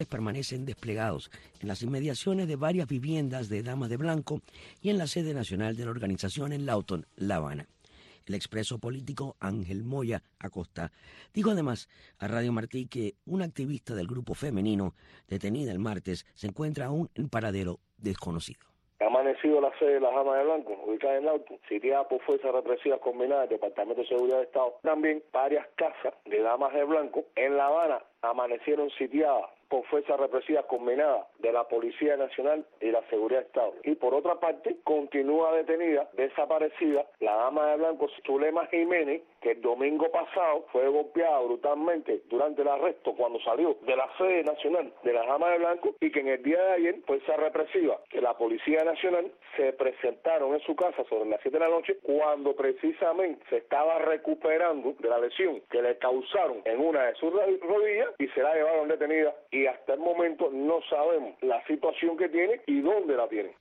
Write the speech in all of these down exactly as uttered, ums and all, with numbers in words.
permanecen desplegados en las inmediaciones de varias viviendas de damas de blanco y en la sede nacional de la organización en Lawton, La Habana. El expreso político Ángel Moya Acosta dijo además a Radio Martí que una activista del grupo femenino detenida el martes se encuentra aún en paradero desconocido. Ha amanecido la sede de las Damas de Blanco, ubicada en Lawton, sitiada por fuerzas represivas combinadas del Departamento de Seguridad de Estado. También varias casas de Damas de Blanco en La Habana amanecieron sitiadas por fuerzas represivas combinadas de la Policía Nacional y la Seguridad de Estado. Y por otra parte, continúa detenida, desaparecida, la dama de blanco Zulema Jiménez, que el domingo pasado fue golpeada brutalmente durante el arresto cuando salió de la sede nacional de las damas de blanco, y que en el día de ayer, fuerzas represivas que la Policía Nacional se presentaron en su casa sobre las siete de la noche, cuando precisamente se estaba recuperando de la lesión que le causaron en una de sus rodillas, y se la llevaron detenida. Y hasta el momento no sabemos la situación que tiene y dónde la tiene.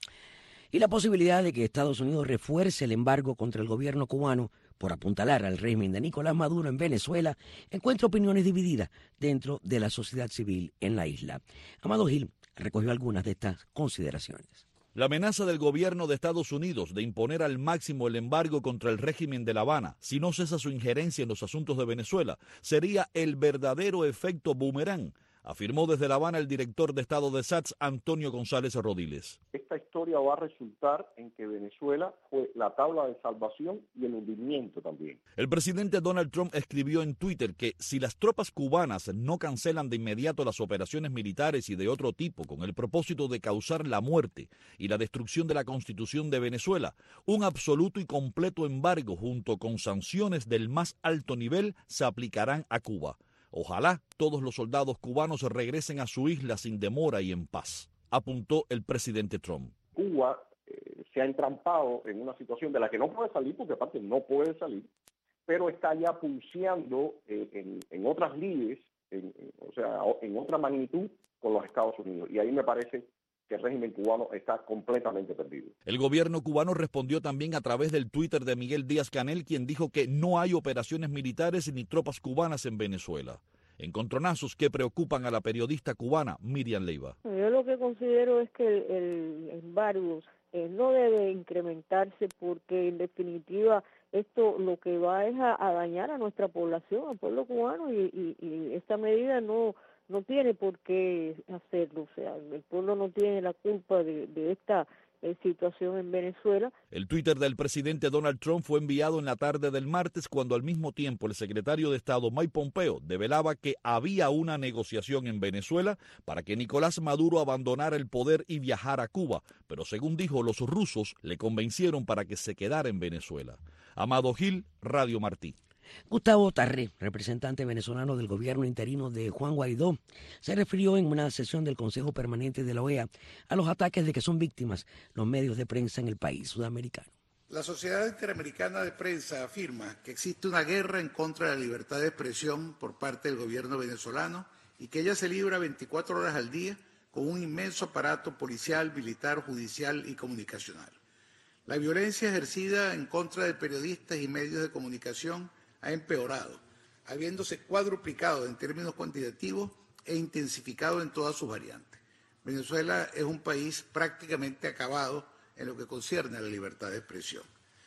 Y la posibilidad de que Estados Unidos refuerce el embargo contra el gobierno cubano por apuntalar al régimen de Nicolás Maduro en Venezuela encuentra opiniones divididas dentro de la sociedad civil en la isla. Amado Gil recogió algunas de estas consideraciones. La amenaza del gobierno de Estados Unidos de imponer al máximo el embargo contra el régimen de La Habana si no cesa su injerencia en los asuntos de Venezuela sería el verdadero efecto boomerang, afirmó desde La Habana el director de Estado de S A T S, Antonio González Rodiles. Esta historia va a resultar en que Venezuela fue la tabla de salvación y el hundimiento también. El presidente Donald Trump escribió en Twitter que si las tropas cubanas no cancelan de inmediato las operaciones militares y de otro tipo con el propósito de causar la muerte y la destrucción de la Constitución de Venezuela, un absoluto y completo embargo junto con sanciones del más alto nivel se aplicarán a Cuba. Ojalá todos los soldados cubanos regresen a su isla sin demora y en paz, apuntó el presidente Trump. Cuba eh, se ha entrampado en una situación de la que no puede salir, porque aparte no puede salir, pero está ya pulseando eh, en, en otras lides, en, en, o sea, en otra magnitud con los Estados Unidos. Y ahí me parece que el régimen cubano está completamente perdido. El gobierno cubano respondió también a través del Twitter de Miguel Díaz-Canel, quien dijo que no hay operaciones militares ni tropas cubanas en Venezuela. Encontronazos que preocupan a la periodista cubana Miriam Leiva. Yo lo que considero es que el, el embargo eh, no debe incrementarse, porque en definitiva esto lo que va es a, a dañar a nuestra población, al pueblo cubano, y, y, y esta medida no no tiene por qué hacerlo. O sea, el pueblo no tiene la culpa de, de esta eh, situación en Venezuela. El Twitter del presidente Donald Trump fue enviado en la tarde del martes, cuando al mismo tiempo el secretario de Estado Mike Pompeo develaba que había una negociación en Venezuela para que Nicolás Maduro abandonara el poder y viajara a Cuba, pero según dijo, los rusos le convencieron para que se quedara en Venezuela. Amado Gil, Radio Martí. Gustavo Tarré, representante venezolano del gobierno interino de Juan Guaidó, se refirió en una sesión del Consejo Permanente de la O E A a los ataques de que son víctimas los medios de prensa en el país sudamericano. La Sociedad Interamericana de Prensa afirma que existe una guerra en contra de la libertad de expresión por parte del gobierno venezolano y que ella se libra veinticuatro horas al día con un inmenso aparato policial, militar, judicial y comunicacional. La violencia ejercida en contra de periodistas y medios de comunicación ha empeorado, habiéndose cuadruplicado en términos cuantitativos e intensificado en todas sus variantes. Venezuela es un país prácticamente acabado en lo que concierne a la libertad de expresión.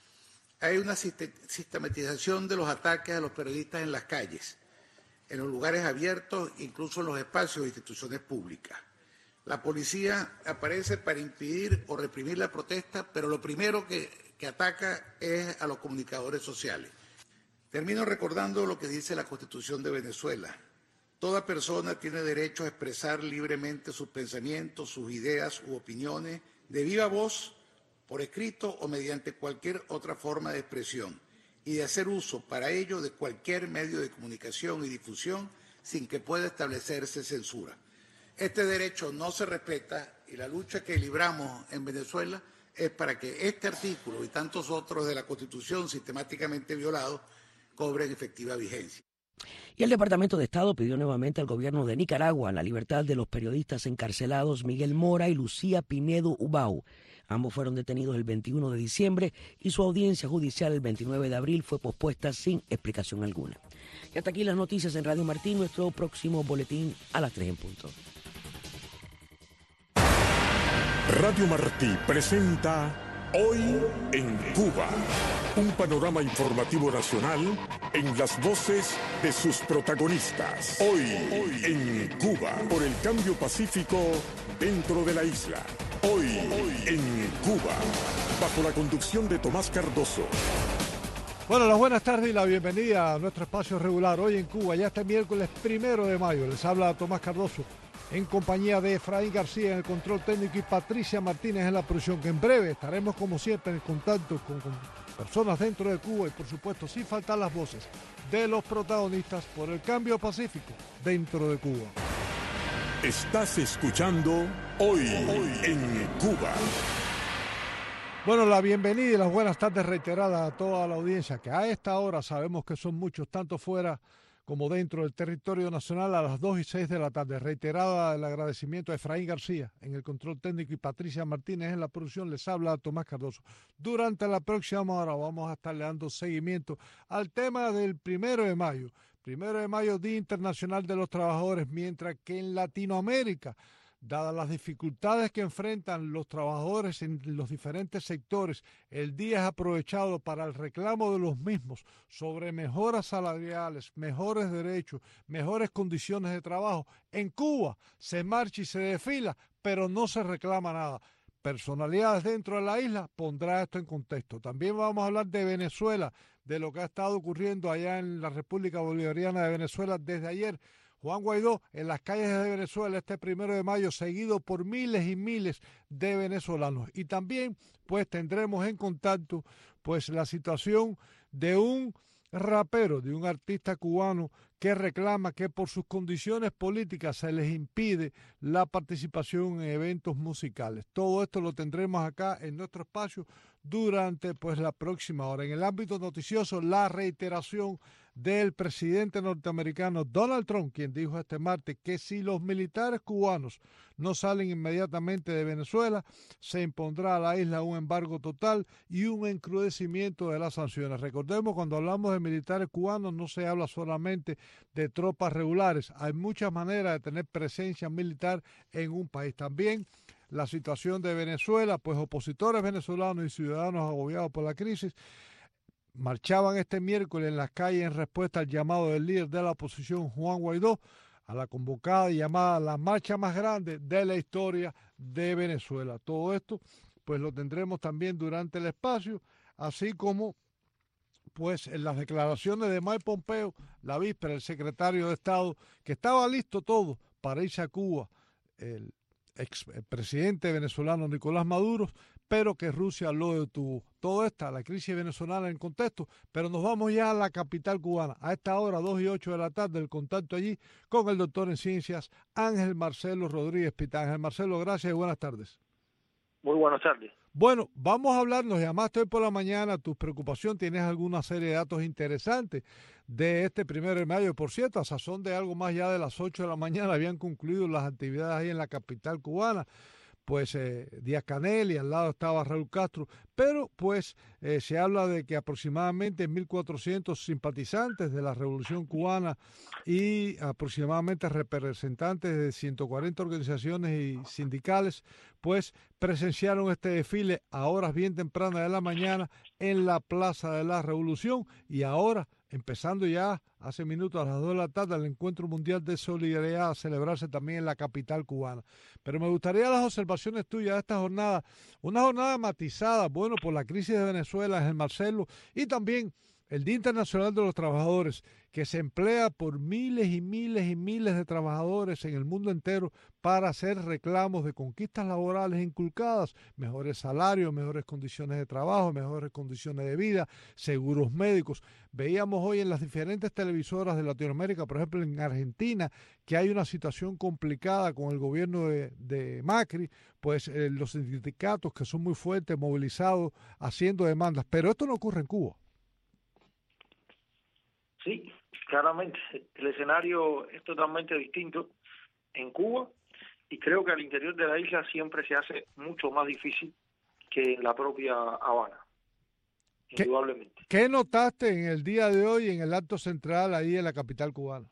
Hay una sistematización de los ataques a los periodistas en las calles, en los lugares abiertos, incluso en los espacios de instituciones públicas. La policía aparece para impedir o reprimir la protesta, pero lo primero que, que ataca es a los comunicadores sociales. Termino recordando lo que dice la Constitución de Venezuela. Toda persona tiene derecho a expresar libremente sus pensamientos, sus ideas u opiniones de viva voz, por escrito o mediante cualquier otra forma de expresión, y de hacer uso para ello de cualquier medio de comunicación y difusión sin que pueda establecerse censura. Este derecho no se respeta, y la lucha que libramos en Venezuela es para que este artículo y tantos otros de la Constitución sistemáticamente violados cobren efectiva vigencia. Y el Departamento de Estado pidió nuevamente al gobierno de Nicaragua la libertad de los periodistas encarcelados Miguel Mora y Lucía Pinedo Ubau, Ambos fueron detenidos el veintiuno de diciembre y su audiencia judicial el veintinueve de abril fue pospuesta sin explicación alguna. Y hasta aquí las noticias en Radio Martí, nuestro próximo boletín a las tres en punto. Radio Martí presenta Hoy en Cuba, un panorama informativo nacional en las voces de sus protagonistas. Hoy, Hoy en Cuba, por el cambio pacífico dentro de la isla. Hoy, Hoy en Cuba, bajo la conducción de Tomás Cardoso. Bueno, las buenas tardes y la bienvenida a nuestro espacio regular. Hoy en Cuba, ya este miércoles primero de mayo, les habla Tomás Cardoso, en compañía de Efraín García en el control técnico y Patricia Martínez en la producción, que en breve estaremos como siempre en contacto con, con personas dentro de Cuba y por supuesto sin faltar las voces de los protagonistas por el cambio pacífico dentro de Cuba. Estás escuchando Hoy, Hoy en Cuba. Bueno, la bienvenida y las buenas tardes reiteradas a toda la audiencia, que a esta hora sabemos que son muchos, tanto fuera como dentro del territorio nacional, a las dos y seis de la tarde. Reiterada el agradecimiento a Efraín García en el control técnico y Patricia Martínez en la producción. Les habla Tomás Cardoso. Durante la próxima hora vamos a estarle dando seguimiento al tema del primero de mayo. Primero de mayo, Día Internacional de los Trabajadores, mientras que en Latinoamérica, dadas las dificultades que enfrentan los trabajadores en los diferentes sectores, el día es aprovechado para el reclamo de los mismos sobre mejoras salariales, mejores derechos, mejores condiciones de trabajo. En Cuba se marcha y se desfila, pero no se reclama nada. Personalidades dentro de la isla pondrá esto en contexto. También vamos a hablar de Venezuela, de lo que ha estado ocurriendo allá en la República Bolivariana de Venezuela desde ayer. Juan Guaidó en las calles de Venezuela este primero de mayo, seguido por miles y miles de venezolanos. Y también pues tendremos en contacto pues la situación de un rapero, de un artista cubano que reclama que por sus condiciones políticas se les impide la participación en eventos musicales. Todo esto lo tendremos acá en nuestro espacio durante pues la próxima hora. En el ámbito noticioso, la reiteración del presidente norteamericano Donald Trump, quien dijo este martes que si los militares cubanos no salen inmediatamente de Venezuela, se impondrá a la isla un embargo total y un encrudecimiento de las sanciones. Recordemos, cuando hablamos de militares cubanos no se habla solamente de tropas regulares, hay muchas maneras de tener presencia militar en un país. También la situación de Venezuela, pues opositores venezolanos y ciudadanos agobiados por la crisis marchaban este miércoles en las calles en respuesta al llamado del líder de la oposición, Juan Guaidó, a la convocada y llamada la marcha más grande de la historia de Venezuela. Todo esto pues lo tendremos también durante el espacio, así como pues en las declaraciones de Mike Pompeo, la víspera, el secretario de Estado, que estaba listo todo para irse a Cuba, el expresidente venezolano Nicolás Maduro, pero que Rusia lo detuvo. Todo esto, la crisis venezolana en contexto, pero nos vamos ya a la capital cubana. A esta hora, dos y ocho de la tarde, el contacto allí con el doctor en ciencias Ángel Marcelo Rodríguez Pitán. Ángel Marcelo, gracias y buenas tardes. Muy buenas tardes. Bueno, vamos a hablarnos, llamaste hoy por la mañana, tu preocupación, tienes alguna serie de datos interesantes de este primero de mayo. Por cierto, a sazón de algo más ya de las ocho de la mañana habían concluido las actividades ahí en la capital cubana. Pues eh, Díaz Canel y al lado estaba Raúl Castro, pero pues eh, se habla de que aproximadamente mil cuatrocientos simpatizantes de la Revolución Cubana y aproximadamente representantes de ciento cuarenta organizaciones y sindicales pues presenciaron este desfile a horas bien tempranas de la mañana en la Plaza de la Revolución y ahora, empezando ya hace minutos a las dos de la tarde, el Encuentro Mundial de Solidaridad a celebrarse también en la capital cubana. Pero me gustaría las observaciones tuyas de esta jornada, una jornada matizada, bueno, por la crisis de Venezuela, Ángel Marcelo, y también el Día Internacional de los Trabajadores, que se emplea por miles y miles y miles de trabajadores en el mundo entero para hacer reclamos de conquistas laborales inculcadas, mejores salarios, mejores condiciones de trabajo, mejores condiciones de vida, seguros médicos. Veíamos hoy en las diferentes televisoras de Latinoamérica, por ejemplo en Argentina, que hay una situación complicada con el gobierno de, de Macri, pues eh, los sindicatos que son muy fuertes, movilizados, haciendo demandas. Pero esto no ocurre en Cuba. Sí, claramente. El escenario es totalmente distinto en Cuba y creo que al interior de la isla siempre se hace mucho más difícil que en la propia Habana, ¿Qué, indudablemente. ¿Qué notaste en el día de hoy en el acto central ahí en la capital cubana?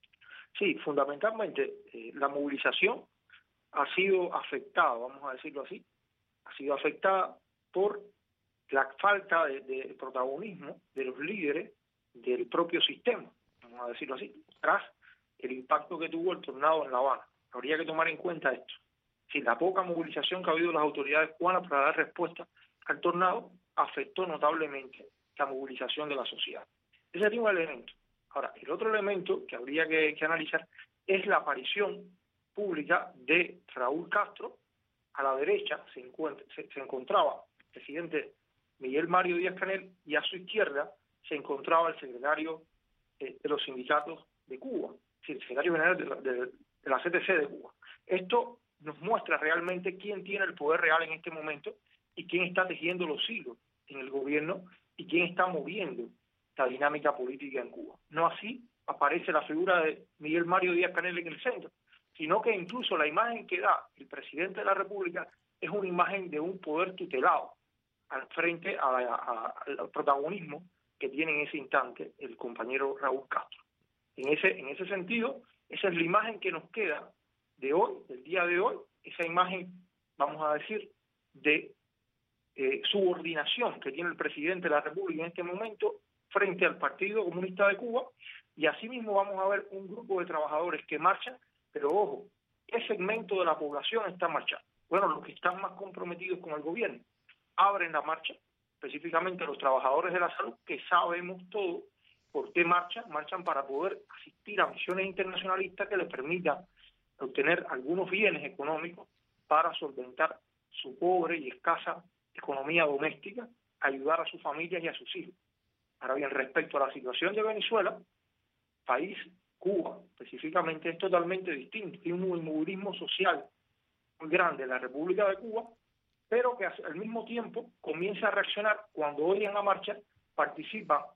Sí, fundamentalmente eh, la movilización ha sido afectada, vamos a decirlo así, ha sido afectada por la falta de, de protagonismo de los líderes del propio sistema, vamos a decirlo así, tras el impacto que tuvo el tornado en La Habana. Habría que tomar en cuenta esto. Si la poca movilización que ha habido de las autoridades cubanas para dar respuesta al tornado afectó notablemente la movilización de la sociedad. Ese sería un elemento. Ahora, el otro elemento que habría que, que analizar es la aparición pública de Raúl Castro. A la derecha se, encuentra, se, se encontraba el presidente Miguel Mario Díaz-Canel y a su izquierda se encontraba el secretario eh, de los sindicatos de Cuba, es decir, el secretario general de la, de, de la C T C de Cuba. Esto nos muestra realmente quién tiene el poder real en este momento y quién está tejiendo los hilos en el gobierno y quién está moviendo la dinámica política en Cuba. No así aparece la figura de Miguel Mario Díaz-Canel en el centro, sino que incluso la imagen que da el presidente de la República es una imagen de un poder tutelado al frente a la, a, al protagonismo que tiene en ese instante el compañero Raúl Castro. En ese, en ese sentido, esa es la imagen que nos queda de hoy, del día de hoy, esa imagen, vamos a decir, de eh, subordinación que tiene el presidente de la República en este momento frente al Partido Comunista de Cuba, y asimismo vamos a ver un grupo de trabajadores que marchan, pero ojo, ¿qué segmento de la población está marchando? Bueno, los que están más comprometidos con el gobierno abren la marcha, específicamente los trabajadores de la salud, que sabemos todo por qué marchan, marchan para poder asistir a misiones internacionalistas que les permitan obtener algunos bienes económicos para solventar su pobre y escasa economía doméstica, ayudar a sus familias y a sus hijos. Ahora bien, respecto a la situación de Venezuela, país, Cuba específicamente, es totalmente distinto. Tiene un inmovilismo social muy grande en la República de Cuba, pero que al mismo tiempo comienza a reaccionar cuando hoy en la marcha participa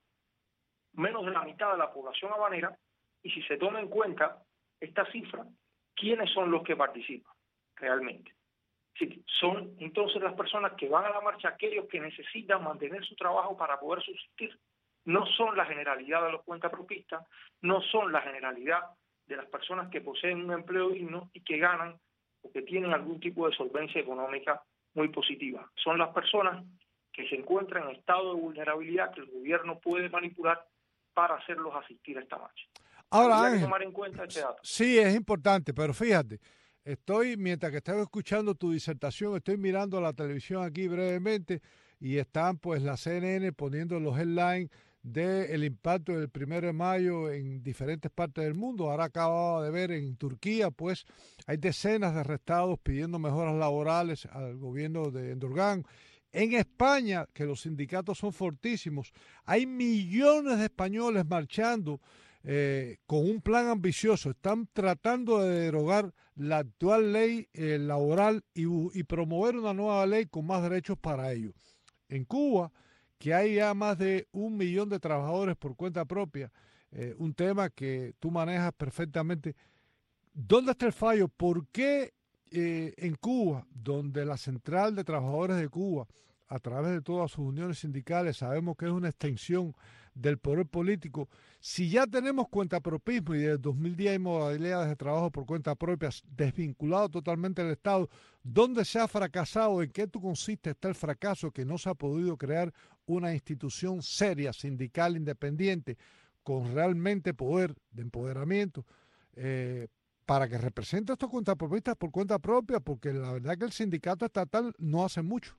menos de la mitad de la población habanera, y si se toma en cuenta esta cifra, ¿quiénes son los que participan realmente? Sí, son entonces las personas que van a la marcha, aquellos que necesitan mantener su trabajo para poder subsistir. No son la generalidad de los cuentapropistas, no son la generalidad de las personas que poseen un empleo digno y que ganan o que tienen algún tipo de solvencia económica muy positiva. Son las personas que se encuentran en estado de vulnerabilidad que el gobierno puede manipular para hacerlos asistir a esta marcha. Ahora, Habría Ángel, que tomar en cuenta este dato. Sí, es importante, pero fíjate, estoy, mientras que estaba escuchando tu disertación, estoy mirando la televisión aquí brevemente y están pues la C N N poniendo los headlines del impacto del primero de mayo en diferentes partes del mundo. Ahora acababa de ver en Turquía, pues hay decenas de arrestados pidiendo mejoras laborales al gobierno de Erdogan. En España, que los sindicatos son fortísimos, hay millones de españoles marchando eh, con un plan ambicioso. Están tratando de derogar la actual ley eh, laboral y, y promover una nueva ley con más derechos para ellos. En Cuba, que hay ya más de un millón de trabajadores por cuenta propia, eh, un tema que tú manejas perfectamente. ¿Dónde está el fallo? ¿Por qué eh, en Cuba, donde la Central de Trabajadores de Cuba, a través de todas sus uniones sindicales, sabemos que es una extensión del poder político, si ya tenemos cuentapropismo y desde dos mil diez hay modalidades de trabajo por cuenta propia desvinculado totalmente del Estado, ¿dónde se ha fracasado? ¿En qué consiste está el fracaso? Que no se ha podido crear una institución seria, sindical, independiente, con realmente poder de empoderamiento, eh, para que represente a estos cuentapropistas por cuenta propia, porque la verdad que el sindicato estatal no hace mucho.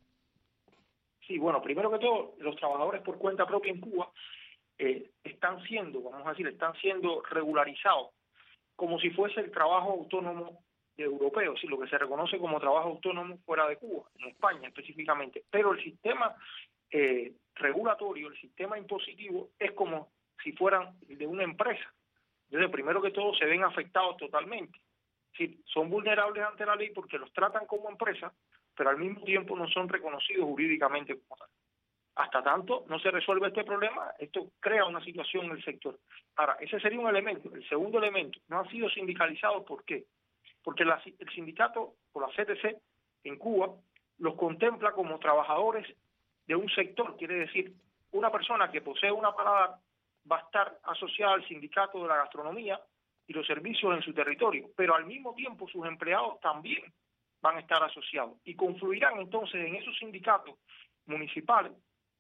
Sí, bueno, primero que todo, los trabajadores por cuenta propia en Cuba eh, están siendo, vamos a decir, están siendo regularizados como si fuese el trabajo autónomo europeo, es lo que se reconoce como trabajo autónomo fuera de Cuba, en España específicamente. Pero el sistema eh, regulatorio, el sistema impositivo, es como si fueran de una empresa. Entonces, primero que todo, se ven afectados totalmente. Es decir, son vulnerables ante la ley porque los tratan como empresa, pero al mismo tiempo no son reconocidos jurídicamente como tal. Hasta tanto no se resuelve este problema, esto crea una situación en el sector. Ahora, ese sería un elemento. El segundo elemento, no han sido sindicalizados. ¿Por qué? Porque la, el sindicato o la C T C en Cuba los contempla como trabajadores de un sector, quiere decir, una persona que posee una paladar va a estar asociada al sindicato de la gastronomía y los servicios en su territorio, pero al mismo tiempo sus empleados también van a estar asociados y confluirán entonces en esos sindicatos municipales,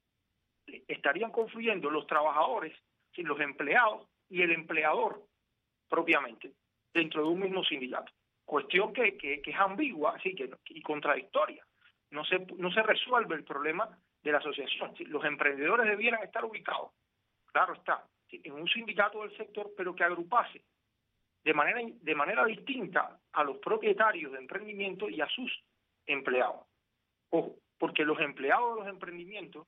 estarían confluyendo los trabajadores, los empleados y el empleador propiamente dentro de un mismo sindicato. Cuestión que, que, que es ambigua, así que y contradictoria. No se, no se resuelve el problema de la asociación. Los emprendedores debieran estar ubicados, claro está, en un sindicato del sector, pero que agrupase de manera, de manera distinta a los propietarios de emprendimientos y a sus empleados. Ojo, porque los empleados de los emprendimientos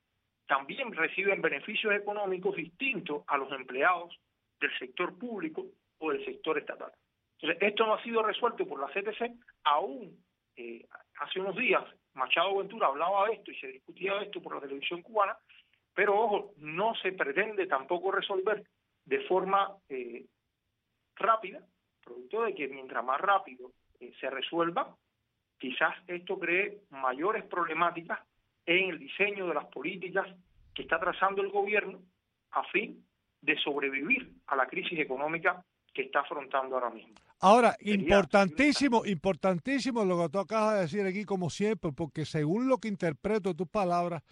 también reciben beneficios económicos distintos a los empleados del sector público o del sector estatal. Entonces, esto no ha sido resuelto por la C T C, aún eh, hace unos días Machado Ventura hablaba de esto y se discutía de esto por la televisión cubana, pero ojo, no se pretende tampoco resolver de forma eh, rápida, producto de que mientras más rápido eh, se resuelva, quizás esto cree mayores problemáticas en el diseño de las políticas que está trazando el gobierno a fin de sobrevivir a la crisis económica que está afrontando ahora mismo. Ahora, importantísimo, importantísimo lo que tú acabas de decir aquí, como siempre, porque según lo que interpreto tus palabras,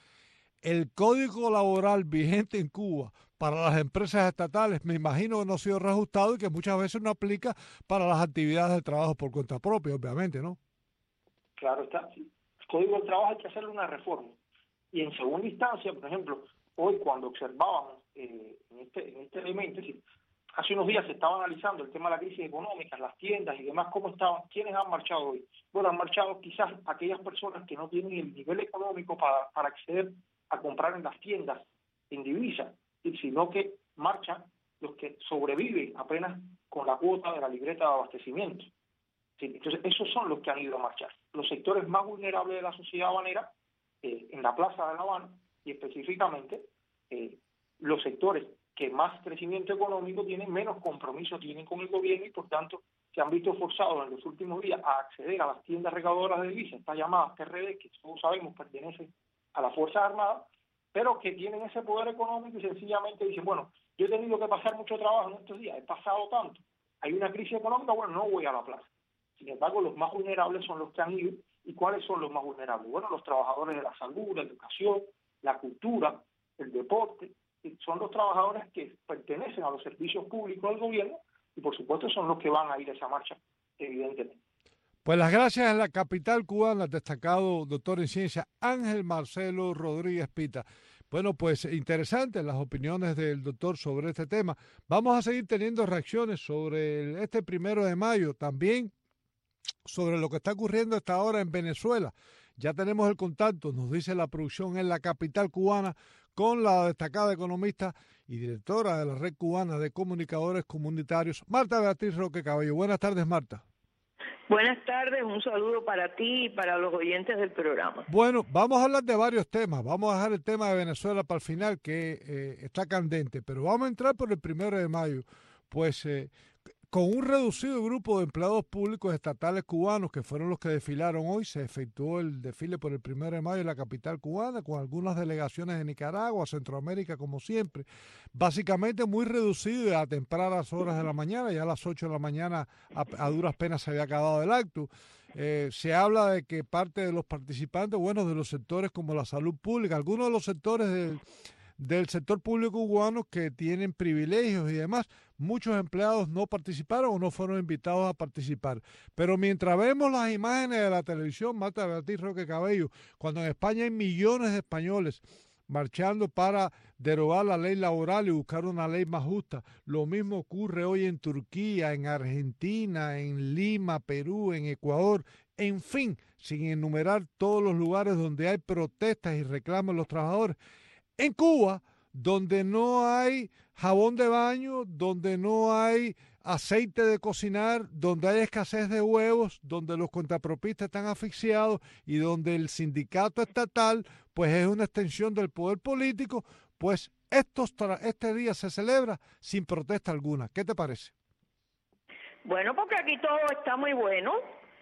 el código laboral vigente en Cuba para las empresas estatales, me imagino que no ha sido reajustado y que muchas veces no aplica para las actividades de trabajo por cuenta propia, obviamente, ¿no? Claro está, sí. El código del trabajo hay que hacerle una reforma. Y en segunda instancia, por ejemplo, hoy cuando observábamos eh, en, este, en este elemento, es decir, hace unos días se estaba analizando el tema de la crisis económica, las tiendas y demás, cómo estaban, quiénes han marchado hoy. Bueno, han marchado quizás aquellas personas que no tienen el nivel económico para, para acceder a comprar en las tiendas en divisa, sino que marchan los que sobreviven apenas con la cuota de la libreta de abastecimiento. Entonces, esos son los que han ido a marchar. Los sectores más vulnerables de la sociedad habanera, eh, en la Plaza de La Habana, y específicamente eh, los sectores que más crecimiento económico tienen, menos compromiso tienen con el gobierno y por tanto se han visto forzados en los últimos días a acceder a las tiendas recaudadoras de divisas, estas llamadas T R D, que todos sabemos pertenecen a las Fuerzas Armadas, pero que tienen ese poder económico y sencillamente dicen, bueno, yo he tenido que pasar mucho trabajo en estos días, he pasado tanto, hay una crisis económica, bueno, no voy a la plaza. Sin embargo, los más vulnerables son los que han ido. ¿Y cuáles son los más vulnerables? Bueno, los trabajadores de la salud, la educación, la cultura, el deporte, son los trabajadores que pertenecen a los servicios públicos del gobierno y por supuesto son los que van a ir a esa marcha, evidentemente. Pues las gracias en la capital cubana al destacado doctor en ciencia Ángel Marcelo Rodríguez Pita. Bueno, pues interesantes las opiniones del doctor sobre este tema. Vamos a seguir teniendo reacciones sobre el, este primero de mayo, también sobre lo que está ocurriendo hasta ahora en Venezuela. Ya tenemos el contacto, nos dice la producción en la capital cubana, con la destacada economista y directora de la Red Cubana de Comunicadores Comunitarios, Marta Beatriz Roque Cabello. Buenas tardes, Marta. Buenas tardes, un saludo para ti y para los oyentes del programa. Bueno, vamos a hablar de varios temas. Vamos a dejar el tema de Venezuela para el final, que eh, está candente, pero vamos a entrar por el primero de mayo. Pues eh, con un reducido grupo de empleados públicos estatales cubanos, que fueron los que desfilaron hoy, se efectuó el desfile por el primero de mayo en la capital cubana, con algunas delegaciones de Nicaragua, Centroamérica, como siempre. Básicamente muy reducido a tempranas horas de la mañana, ya a las ocho de la mañana a, a duras penas se había acabado el acto. Eh, se habla de que parte de los participantes, bueno, de los sectores como la salud pública, algunos de los sectores del... del sector público cubano que tienen privilegios y demás, muchos empleados no participaron o no fueron invitados a participar. Pero mientras vemos las imágenes de la televisión, Marta Beatriz Roque Cabello, cuando en España hay millones de españoles marchando para derogar la ley laboral y buscar una ley más justa, lo mismo ocurre hoy en Turquía, en Argentina, en Lima, Perú, en Ecuador, en fin, sin enumerar todos los lugares donde hay protestas y reclamos de los trabajadores. En Cuba, donde no hay jabón de baño, donde no hay aceite de cocinar, donde hay escasez de huevos, donde los contrapropistas están asfixiados y donde el sindicato estatal pues es una extensión del poder político, pues estos este día se celebra sin protesta alguna. ¿Qué te parece? Bueno, porque aquí todo está muy bueno.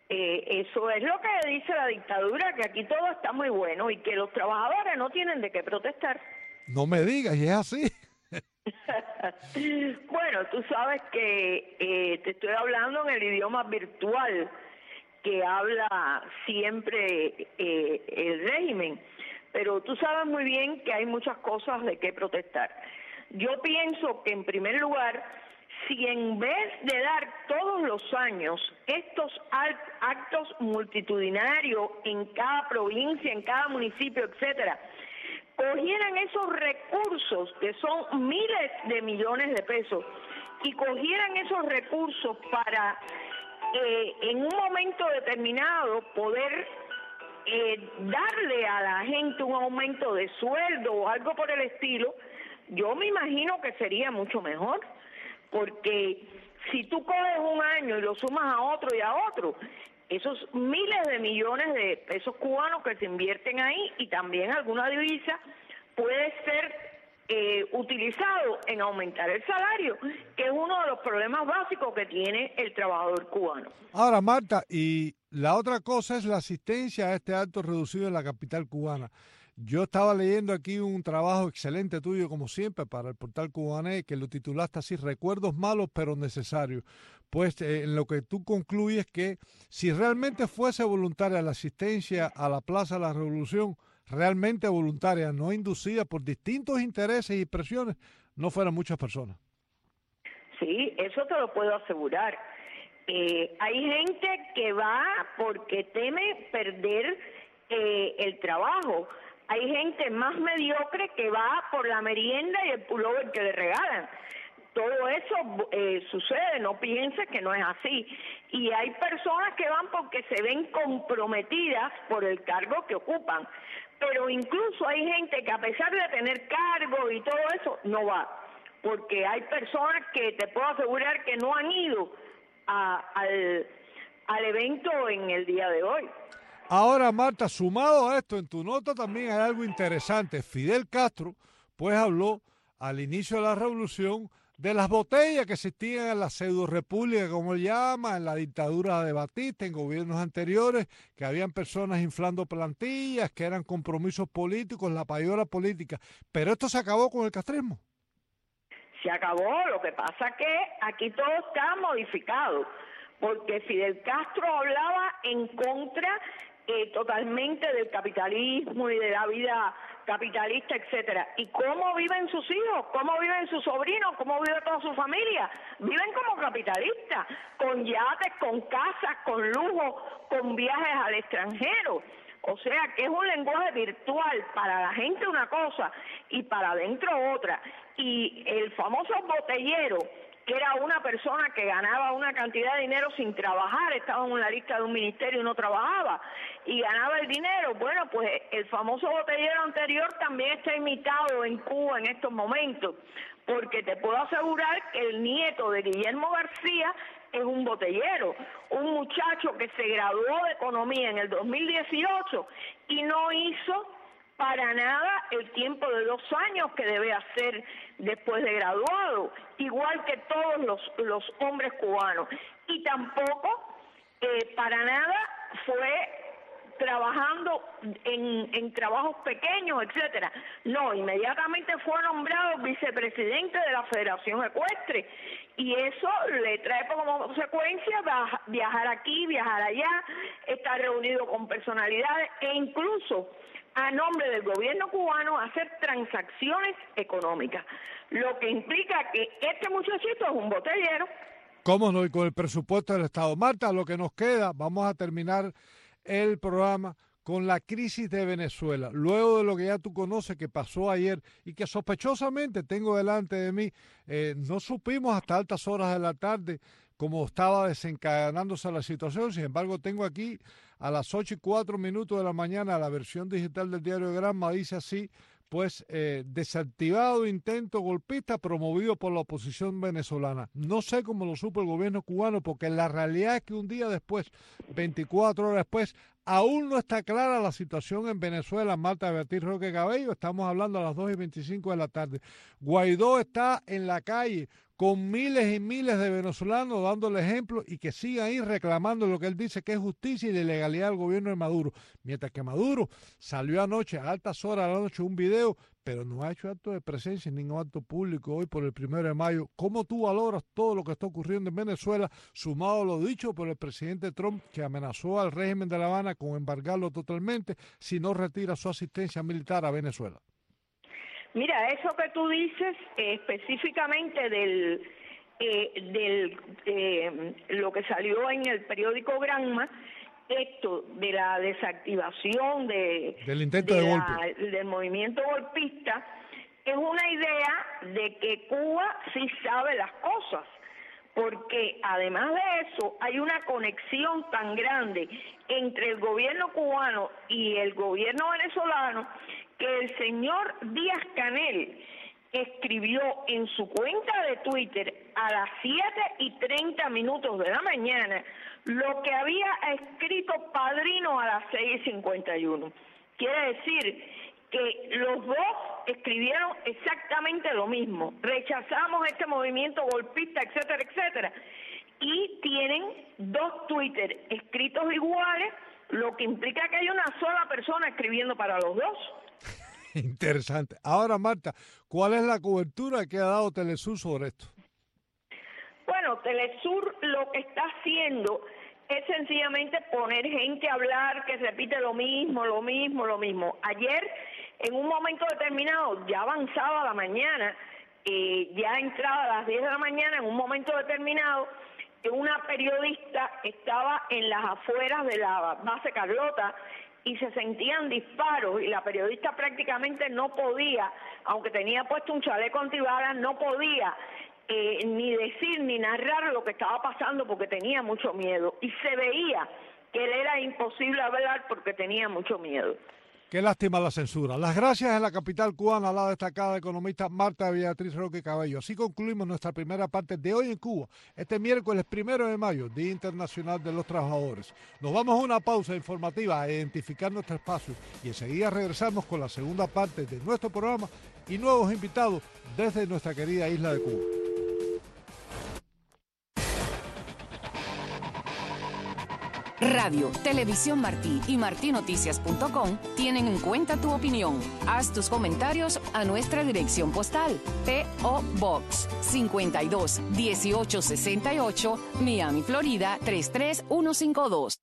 Eh, eso es lo que dice la dictadura, que aquí todo está muy bueno y que los trabajadores no tienen de qué protestar. No me digas, y es así. Bueno, tú sabes que eh, te estoy hablando en el idioma virtual que habla siempre eh, el régimen, pero tú sabes muy bien que hay muchas cosas de qué protestar. Yo pienso que en primer lugar, si en vez de dar todos los años estos actos multitudinarios en cada provincia, en cada municipio, etcétera, cogieran esos recursos, que son miles de millones de pesos, y cogieran esos recursos para eh, en un momento determinado poder eh, darle a la gente un aumento de sueldo o algo por el estilo, yo me imagino que sería mucho mejor, porque si tú coges un año y lo sumas a otro y a otro, esos miles de millones de pesos cubanos que se invierten ahí y también alguna divisa puede ser eh, utilizado en aumentar el salario, que es uno de los problemas básicos que tiene el trabajador cubano. Ahora, Marta, y la otra cosa es la asistencia a este acto reducido en la capital cubana. Yo estaba leyendo aquí un trabajo excelente tuyo, como siempre, para el portal Cubané, que lo titulaste así, Recuerdos malos pero necesarios. Pues eh, en lo que tú concluyes que si realmente fuese voluntaria la asistencia a la Plaza de la Revolución, realmente voluntaria, no inducida por distintos intereses y presiones, no fueran muchas personas. Sí, eso te lo puedo asegurar. Eh, hay gente que va porque teme perder eh, el trabajo. Hay gente más mediocre que va por la merienda y el pullover que le regalan. Todo eso eh, sucede, no pienses que no es así. Y hay personas que van porque se ven comprometidas por el cargo que ocupan. Pero incluso hay gente que a pesar de tener cargo y todo eso, no va. Porque hay personas que te puedo asegurar que no han ido a, al, al evento en el día de hoy. Ahora, Marta, sumado a esto, en tu nota también hay algo interesante. Fidel Castro, pues, habló al inicio de la revolución de las botellas que existían en la pseudo-república, como él llama, en la dictadura de Batista, en gobiernos anteriores, que habían personas inflando plantillas, que eran compromisos políticos, la payola política. Pero esto se acabó con el castrismo. Se acabó, lo que pasa que aquí todo está modificado, porque Fidel Castro hablaba en contra Eh, totalmente del capitalismo y de la vida capitalista, etcétera. ¿Y cómo viven sus hijos? ¿Cómo viven sus sobrinos? ¿Cómo vive toda su familia? Viven como capitalistas, con yates, con casas, con lujo, con viajes al extranjero. O sea, que es un lenguaje virtual, para la gente una cosa y para adentro otra. Y el famoso botellero, que era una persona que ganaba una cantidad de dinero sin trabajar, estaba en la lista de un ministerio y no trabajaba, y ganaba el dinero. Bueno, pues el famoso botellero anterior también está imitado en Cuba en estos momentos, porque te puedo asegurar que el nieto de Guillermo García es un botellero, un muchacho que se graduó de Economía en el dos mil dieciocho y no hizo para nada el tiempo de dos años que debe hacer después de graduado, igual que todos los, los hombres cubanos. Y tampoco eh, para nada fue trabajando en, en trabajos pequeños, etcétera. No, inmediatamente fue nombrado vicepresidente de la Federación Ecuestre y eso le trae como consecuencia viajar aquí, viajar allá, estar reunido con personalidades e incluso a nombre del gobierno cubano hacer transacciones económicas, lo que implica que este muchachito es un botellero. ¿Cómo no? Y con el presupuesto del Estado. Marta, lo que nos queda, vamos a terminar el programa con la crisis de Venezuela, luego de lo que ya tú conoces que pasó ayer y que sospechosamente tengo delante de mí, eh, no supimos hasta altas horas de la tarde cómo estaba desencadenándose la situación. Sin embargo, tengo aquí a las ocho y cuatro minutos de la mañana la versión digital del diario Granma, dice así, pues eh, desactivado intento golpista promovido por la oposición venezolana. No sé cómo lo supo el gobierno cubano, porque la realidad es que un día después, veinticuatro horas después, aún no está clara la situación en Venezuela. Marta Beatriz Roque Cabello, estamos hablando a las dos y veinticinco de la tarde. Guaidó está en la calle con miles y miles de venezolanos dándole ejemplo y que sigan ahí reclamando lo que él dice que es justicia y de legalidad del gobierno de Maduro. Mientras que Maduro salió anoche a altas horas de la noche un video, pero no ha hecho acto de presencia en ningún acto público hoy por el primero de mayo. ¿Cómo tú valoras todo lo que está ocurriendo en Venezuela, sumado a lo dicho por el presidente Trump, que amenazó al régimen de La Habana con embargarlo totalmente si no retira su asistencia militar a Venezuela? Mira, eso que tú dices eh, específicamente del, eh, del eh, lo que salió en el periódico Granma, esto de la desactivación de, del intento de, de golpe la, del movimiento golpista, es una idea de que Cuba sí sabe las cosas, porque además de eso hay una conexión tan grande entre el gobierno cubano y el gobierno venezolano que el señor Díaz-Canel escribió en su cuenta de Twitter a las siete y treinta minutos de la mañana lo que había escrito Padrino a las seis y cincuenta y uno. Quiere decir que los dos escribieron exactamente lo mismo. Rechazamos este movimiento golpista, etcétera, etcétera. Y tienen dos Twitter escritos iguales, lo que implica que hay una sola persona escribiendo para los dos. Interesante. Ahora, Marta, ¿cuál es la cobertura que ha dado Telesur sobre esto? Bueno, Telesur lo que está haciendo es sencillamente poner gente a hablar que repite lo mismo, lo mismo, lo mismo. Ayer, en un momento determinado, ya avanzada la mañana, eh, ya entrada a las diez de la mañana, en un momento determinado, una periodista estaba en las afueras de la base Carlota y se sentían disparos y la periodista prácticamente no podía, aunque tenía puesto un chaleco antibalas, no podía eh, ni decir ni narrar lo que estaba pasando porque tenía mucho miedo y se veía que le era imposible hablar porque tenía mucho miedo. Qué lástima la censura. Las gracias en la capital cubana a la destacada economista Marta Beatriz Roque Cabello. Así concluimos nuestra primera parte de Hoy en Cuba, este miércoles primero de mayo, Día Internacional de los Trabajadores. Nos vamos a una pausa informativa a identificar nuestro espacio y enseguida regresamos con la segunda parte de nuestro programa y nuevos invitados desde nuestra querida isla de Cuba. Radio, Televisión Martí y martí noticias punto com tienen en cuenta tu opinión. Haz tus comentarios a nuestra dirección postal, P O Box cincuenta y dos dieciocho sesenta y ocho, Miami, Florida tres tres uno cinco dos.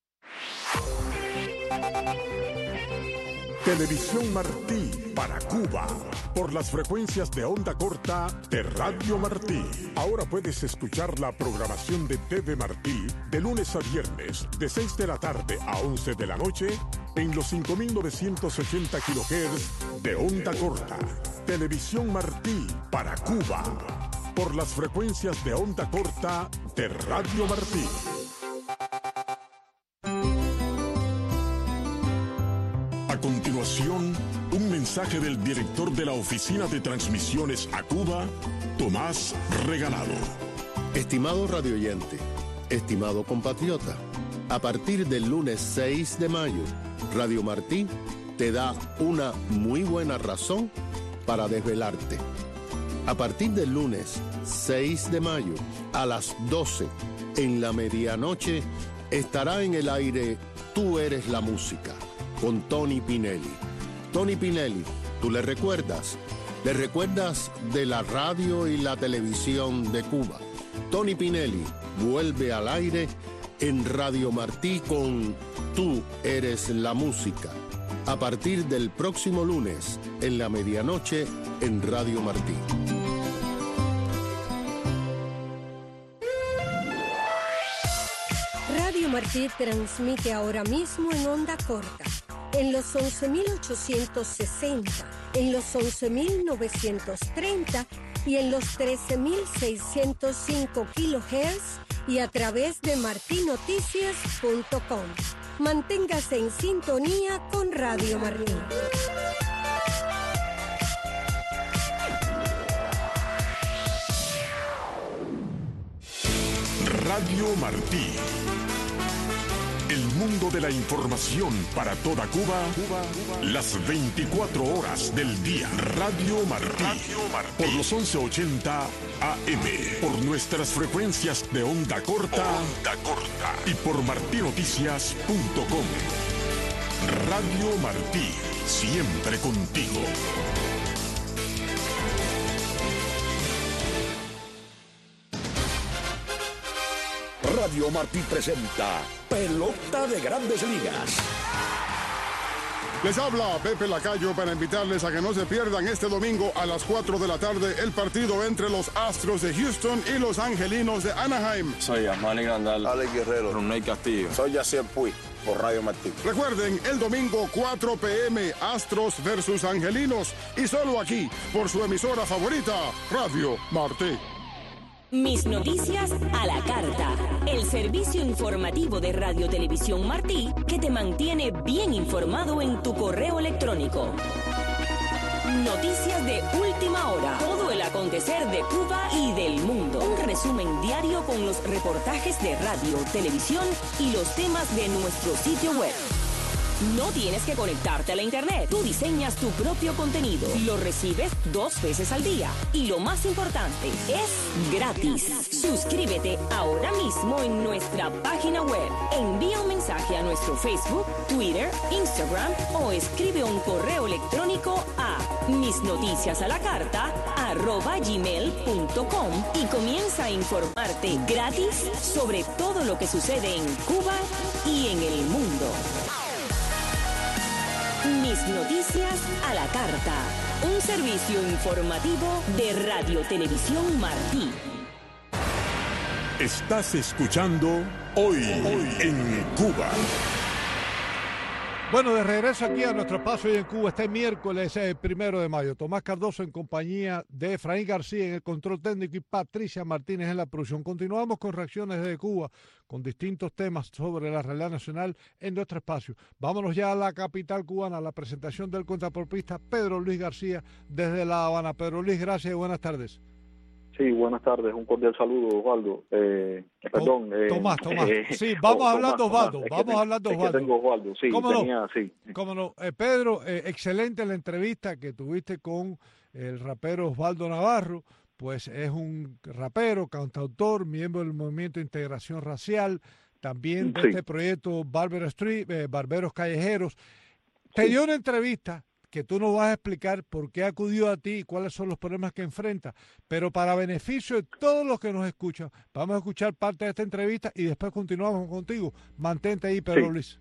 Televisión Martí para Cuba, por las frecuencias de onda corta de Radio Martí. Ahora puedes escuchar la programación de T V Martí de lunes a viernes, de seis de la tarde a once de la noche, en los cinco mil novecientos ochenta kilohertz de onda corta. Televisión Martí para Cuba, por las frecuencias de onda corta de Radio Martí. A continuación, un mensaje del director de la Oficina de Transmisiones a Cuba, Tomás Regalado. Estimado radioyente, estimado compatriota, a partir del lunes seis de mayo, Radio Martí te da una muy buena razón para desvelarte. A partir del lunes seis de mayo, a las doce, en la medianoche, estará en el aire Tú Eres la Música, con Tony Pinelli. Tony Pinelli, ¿tú le recuerdas? ¿Le recuerdas de la radio y la televisión de Cuba? Tony Pinelli vuelve al aire en Radio Martí con Tú Eres la Música, a partir del próximo lunes, en la medianoche, en Radio Martí. Radio Martí transmite ahora mismo en onda corta, en los once mil ochocientos sesenta, en los once mil novecientos treinta y en los trece mil seiscientos cinco kilohertz y a través de martí noticias punto com. Manténgase en sintonía con Radio Martí. Radio Martí. El mundo mundo de la información para toda Cuba, las veinticuatro horas del día. Radio Martí, Radio Martí. Por los once ochenta A M, por nuestras frecuencias de onda corta, onda corta y por martí noticias punto com. Radio Martí, siempre contigo. Radio Martí presenta Pelota de Grandes Ligas. Les habla Pepe Lacayo para invitarles a que no se pierdan este domingo a las cuatro de la tarde el partido entre los Astros de Houston y los Angelinos de Anaheim. Soy Amani Grandal, Alex Guerrero, Ronald Castillo. Soy Yacier Puig por Radio Martí. Recuerden, el domingo cuatro p m Astros versus Angelinos y solo aquí por su emisora favorita, Radio Martí. Mis noticias a la carta. El servicio informativo de Radio Televisión Martí que te mantiene bien informado en tu correo electrónico. Noticias de última hora. Todo el acontecer de Cuba y del mundo. Un resumen diario con los reportajes de radio, televisión y los temas de nuestro sitio web. No tienes que conectarte a la internet. Tú diseñas tu propio contenido. Lo recibes dos veces al día. Y lo más importante, es gratis. Suscríbete ahora mismo en nuestra página web. Envía un mensaje a nuestro Facebook, Twitter, Instagram o escribe un correo electrónico a misnoticiasalacarta arroba gmail punto com y comienza a informarte gratis sobre todo lo que sucede en Cuba y en el mundo. Mis noticias a la carta. Un servicio informativo de Radio Televisión Martí. Estás escuchando Hoy, Hoy en Cuba. Bueno, de regreso aquí a nuestro espacio Hoy en Cuba, este miércoles eh, primero de mayo. Tomás Cardoso en compañía de Efraín García en el control técnico y Patricia Martínez en la producción. Continuamos con reacciones desde Cuba, con distintos temas sobre la realidad nacional en nuestro espacio. Vámonos ya a la capital cubana, a la presentación del contrapropista Pedro Luis García desde La Habana. Pedro Luis, gracias y buenas tardes. Sí, buenas tardes, un cordial saludo, Osvaldo. Eh, perdón. Eh, Tomás, Tomás. Eh, sí, vamos oh, hablando, Tomás, Osvaldo. Tomás. Vamos Es que hablando, es Osvaldo. que tengo Osvaldo, sí, ¿Cómo tenía, no? sí. ¿Cómo no? Eh, Pedro, eh, excelente la entrevista que tuviste con el rapero Osvaldo Navarro. Pues es un rapero, cantautor, miembro del Movimiento de Integración Racial, también de Sí. este proyecto Barber Street, eh, Barberos Callejeros. Te dio una entrevista que tú nos vas a explicar por qué acudió a ti y cuáles son los problemas que enfrenta, pero para beneficio de todos los que nos escuchan, vamos a escuchar parte de esta entrevista y después continuamos contigo. Mantente ahí, Pedro Sí. Luis.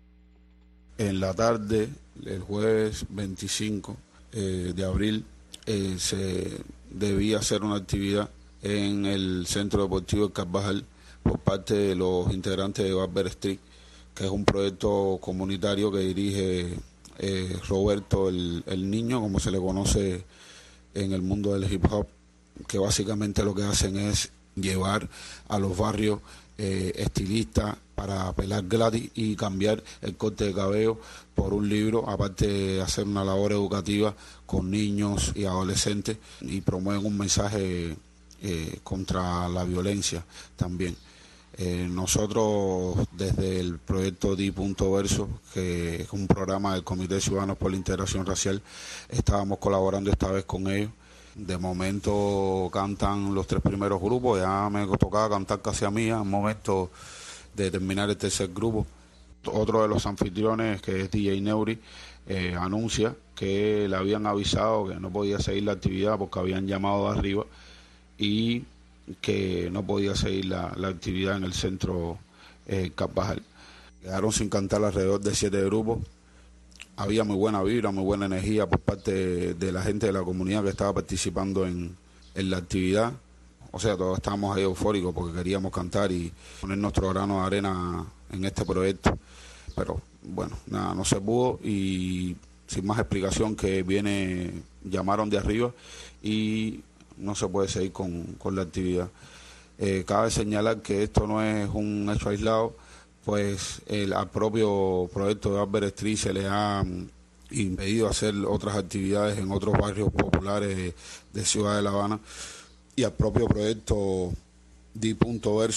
En la tarde, el jueves veinticinco eh, de abril, eh, se debía hacer una actividad en el Centro Deportivo El Carvajal por parte de los integrantes de Barber Street, que es un proyecto comunitario que dirige eh, Roberto el, el Niño, como se le conoce en el mundo del hip hop, que básicamente lo que hacen es llevar a los barrios eh, estilistas para pelar gratis y cambiar el corte de cabello por un libro, aparte de hacer una labor educativa con niños y adolescentes, y promueven un mensaje eh, contra la violencia también. Eh, nosotros desde el proyecto D. Verso, que es un programa del Comité Ciudadanos por la Integración Racial, estábamos colaborando esta vez con ellos. De momento cantan los tres primeros grupos, ya me tocaba cantar casi a mí, en momento de terminar el tercer grupo. Otro de los anfitriones, que es D J Neuri, eh, anuncia que le habían avisado que no podía seguir la actividad porque habían llamado de arriba y que no podía seguir la, la actividad en el centro eh, Carvajal. Quedaron sin cantar alrededor de siete grupos. Había muy buena vibra, muy buena energía por parte de, de la gente de la comunidad que estaba participando en, en la actividad. O sea, todos estábamos ahí eufóricos porque queríamos cantar y poner nuestro grano de arena en este proyecto. Pero bueno, nada, no se pudo y sin más explicación que viene, llamaron de arriba y no se puede seguir con, con la actividad. Eh, cabe señalar que esto no es un hecho aislado, pues el, al propio proyecto de Barber Street se le ha impedido hacer otras actividades en otros barrios populares de, de Ciudad de La Habana, y al propio proyecto D. Verso,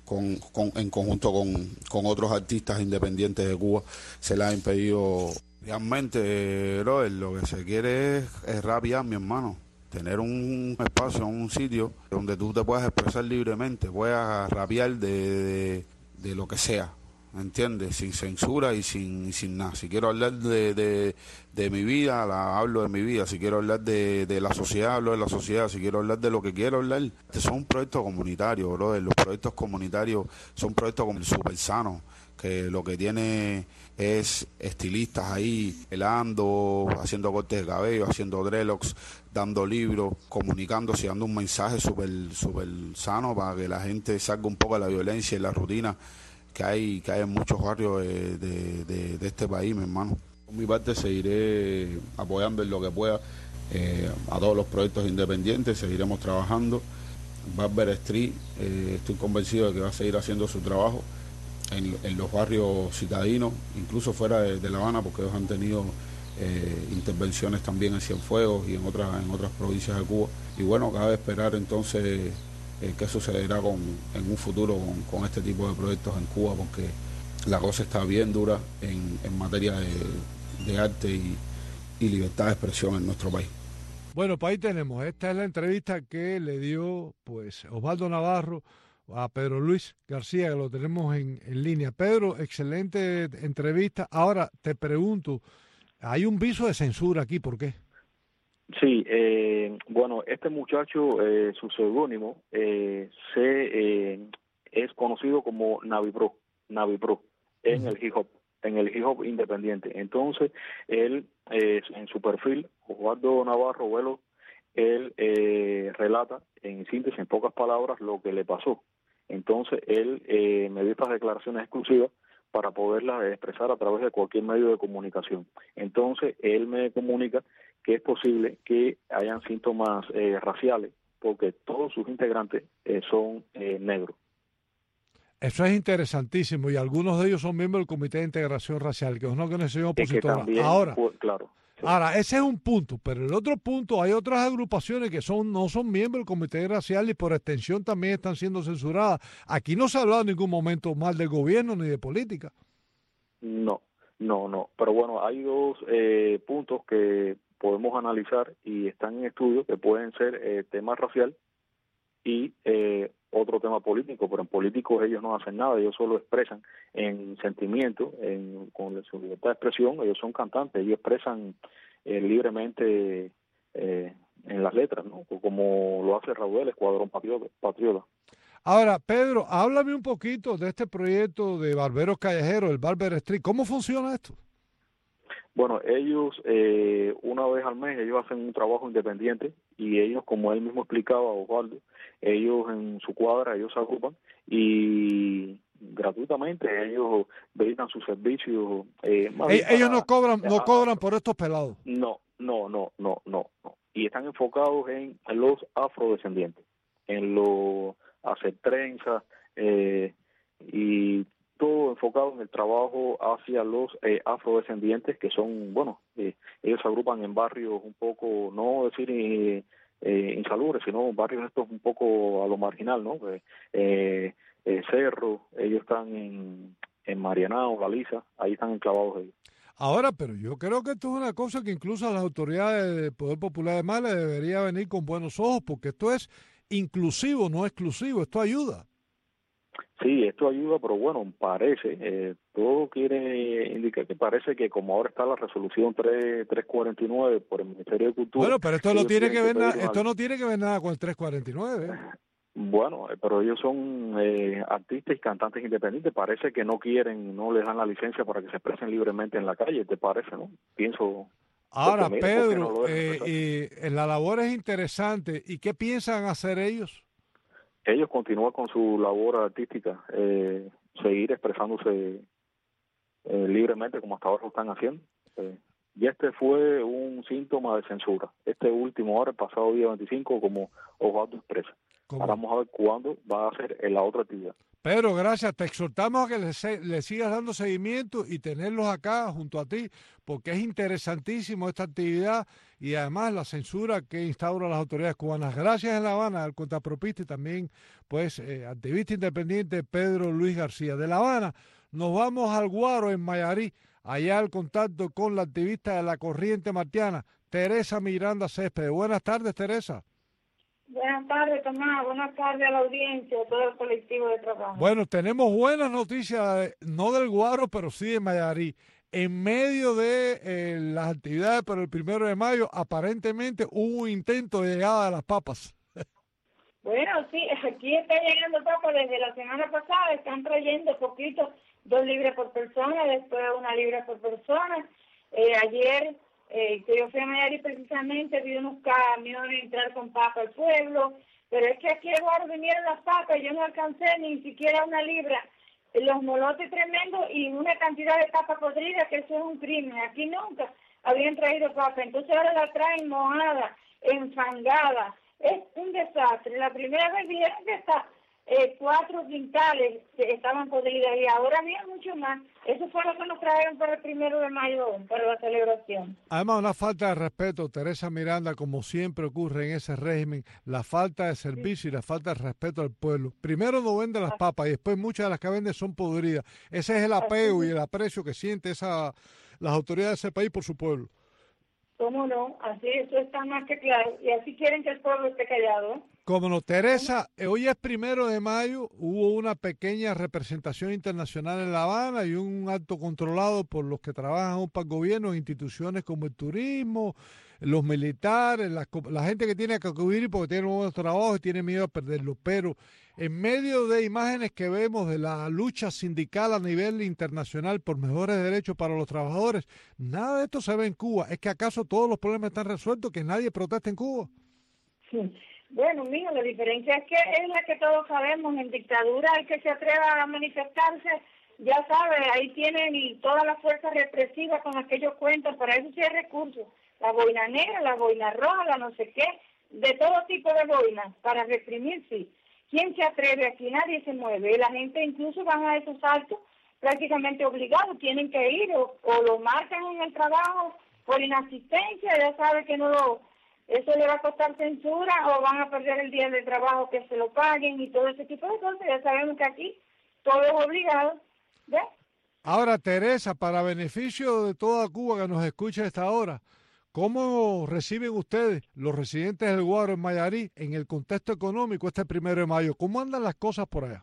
con, con, en conjunto con, con otros artistas independientes de Cuba, se le ha impedido. Realmente, brother, lo que se quiere es, es rapear, mi hermano. Tener un espacio, un sitio donde tú te puedas expresar libremente, puedas rapear de, de, de lo que sea, ¿entiendes? Sin censura y sin, y sin nada. Si quiero hablar de, de, de mi vida, la hablo de mi vida. Si quiero hablar de, de la sociedad, hablo de la sociedad. Si quiero hablar de lo que quiero hablar, este son un proyecto comunitario, brother. Los proyectos comunitarios son proyectos como el Super Sano, que lo que tiene es estilistas ahí, helando, haciendo cortes de cabello, haciendo dreadlocks, dando libros, comunicándose, dando un mensaje súper super sano para que la gente salga un poco de la violencia y la rutina que hay que hay en muchos barrios de, de, de, de este país, mi hermano. Por mi parte seguiré apoyando en lo que pueda eh, a todos los proyectos independientes, seguiremos trabajando. Barber Street, eh, estoy convencido de que va a seguir haciendo su trabajo en, en los barrios citadinos, incluso fuera de, de La Habana, porque ellos han tenido eh, intervenciones también en Cienfuegos y en otras en otras provincias de Cuba. Y bueno, cabe esperar entonces eh, qué sucederá con, en un futuro con, con este tipo de proyectos en Cuba, porque la cosa está bien dura en, en materia de, de arte y, y libertad de expresión en nuestro país. Bueno, pues ahí tenemos, esta es la entrevista que le dio pues Osvaldo Navarro a Pedro Luis García, que lo tenemos en, en línea. Pedro, excelente entrevista. Ahora te pregunto, hay un viso de censura aquí, ¿por qué? Sí, eh, bueno, este muchacho, eh, su seudónimo, eh, se eh, es conocido como Navipro, Navipro, en el hip hop, en el hip hop independiente. Entonces, él, eh, en su perfil, Osvaldo Navarro Velo, él eh, relata en síntesis, en pocas palabras, lo que le pasó. Entonces, él eh, me dio estas declaraciones exclusivas para poderlas expresar a través de cualquier medio de comunicación. Entonces, él me comunica que es posible que hayan síntomas eh, raciales, porque todos sus integrantes eh, son eh, negros. Eso es interesantísimo, y algunos de ellos son miembros del Comité de Integración Racial, que es una organización opositora. Es que también, ahora, pues, claro. Sí. Ahora, ese es un punto, pero el otro punto, hay otras agrupaciones que son no son miembros del Comité Racial y por extensión también están siendo censuradas. Aquí no se ha hablado en ningún momento mal del gobierno ni de política. No, no, no. Pero bueno, hay dos eh, puntos que podemos analizar y están en estudio, que pueden ser eh, tema racial y eh, otro tema político, pero en políticos ellos no hacen nada, ellos solo expresan en sentimiento, en, con su libertad de expresión, ellos son cantantes, ellos expresan eh, libremente eh, en las letras, ¿no? Como lo hace Raúl, el Escuadrón Patriota. Ahora, Pedro, háblame un poquito de este proyecto de barberos callejeros, el Barber Street. ¿Cómo funciona esto? Bueno, ellos eh, una vez al mes ellos hacen un trabajo independiente y ellos, como él mismo explicaba, Osvaldo, ellos en su cuadra, ellos se agrupan y gratuitamente ellos brindan sus servicios. Eh, ellos para, no cobran no a, cobran por estos pelados. No, no, no, no, no, no. Y están enfocados en, en los afrodescendientes, en lo hacer trenzas eh, y todo enfocado en el trabajo hacia los eh, afrodescendientes, que son, bueno, eh, ellos se agrupan en barrios un poco, no decir eh, eh, insalubres, sino barrios estos un poco a lo marginal, ¿no? Eh, eh, Cerro, ellos están en, en Marianao, Galiza, ahí están enclavados ellos. Ahora, pero yo creo que esto es una cosa que incluso a las autoridades del Poder Popular de Mali debería venir con buenos ojos, porque esto es inclusivo, no exclusivo, esto ayuda. Sí, esto ayuda, pero bueno, parece, eh, todo quiere indicar que parece que como ahora está la resolución tres, trescientos cuarenta y nueve por el Ministerio de Cultura... Bueno, pero esto no tiene que ver nada, esto no tiene que ver nada con el trescientos cuarenta y nueve. Bueno, pero ellos son eh, artistas y cantantes independientes, parece que no quieren, no les dan la licencia para que se expresen libremente en la calle, ¿te parece, no? Pienso... Ahora, mira, Pedro, no eh, y, en la labor es interesante, ¿y qué piensan hacer ellos? Ellos continúan con su labor artística, eh, seguir expresándose eh, libremente como hasta ahora lo están haciendo. Eh, y este fue un síntoma de censura. Este último ahora, el pasado día veinticinco, como Osvaldo expresa. Ahora vamos a ver cuándo va a ser en la otra actividad. Pedro, gracias. Te exhortamos a que le, se, le sigas dando seguimiento y tenerlos acá junto a ti, porque es interesantísimo esta actividad y además la censura que instauran las autoridades cubanas. Gracias en La Habana, al cuentapropista y también, pues, eh, activista independiente Pedro Luis García. De La Habana nos vamos al Guaro, en Mayarí, allá al contacto con la activista de la Corriente Martiana, Teresa Miranda Céspedes. Buenas tardes, Teresa. Buenas tardes, Tomás. Buenas tardes a la audiencia, a todo el colectivo de trabajo. Bueno, tenemos buenas noticias, no del Guaro, pero sí de Mayarí. En medio de eh, las actividades por el primero de mayo, aparentemente hubo un intento de llegada de las papas. Bueno, sí, aquí está llegando papas desde la semana pasada. Están trayendo poquito, dos libras por persona, después una libra por persona. Eh, ayer... Eh, que yo fui a Mayarí precisamente, vi unos camiones entrar con papas al pueblo, pero es que aquí Eduardo vinieron las papas y yo no alcancé ni siquiera una libra, los molotes tremendos y una cantidad de papas podridas, que eso es un crimen. Aquí nunca habían traído papas, entonces ahora la traen mojada, enfangada, es un desastre. La primera vez vieron que está eh, cuatro quintales que estaban podridas y ahora había mucho más. Eso fue lo que nos trajeron para el primero de mayo, para la celebración. Además, una falta de respeto, Teresa Miranda, como siempre ocurre en ese régimen, la falta de servicio y la falta de respeto al pueblo. Primero no vende las papas y después muchas de las que venden son podridas. Ese es el apego y el aprecio que siente esa, las autoridades de ese país por su pueblo. ¿Cómo no? Así, eso está más que claro. Y así quieren que el pueblo esté callado. Como no, Teresa, hoy es primero de mayo, hubo una pequeña representación internacional en La Habana y un acto controlado por los que trabajan para el gobierno en instituciones como el turismo, los militares, la, la gente que tiene que acudir porque tiene buenos trabajos y tiene miedo a perderlo. Pero en medio de imágenes que vemos de la lucha sindical a nivel internacional por mejores derechos para los trabajadores, nada de esto se ve en Cuba. ¿Es que acaso todos los problemas están resueltos, que nadie protesta en Cuba? Sí. Bueno, mijo, la diferencia es que es la que todos sabemos. En dictadura el que se atreva a manifestarse, ya sabe, ahí tienen y todas las fuerzas represivas con las que ellos cuentan, para eso sí hay recursos. La boina negra, la boina roja, la no sé qué, de todo tipo de boinas, para reprimir, sí. ¿Quién se atreve? Aquí nadie se mueve. La gente incluso van a esos actos prácticamente obligados, tienen que ir o, o lo marcan en el trabajo por inasistencia, ya sabe que no lo, eso le va a costar censura o van a perder el día de trabajo que se lo paguen y todo ese tipo de cosas. Ya sabemos que aquí todo es obligado. ¿Ves? Ahora, Teresa, para beneficio de toda Cuba que nos escucha a esta hora, ¿cómo reciben ustedes, los residentes del Guaro en Mayarí, en el contexto económico este primero de mayo? ¿Cómo andan las cosas por allá?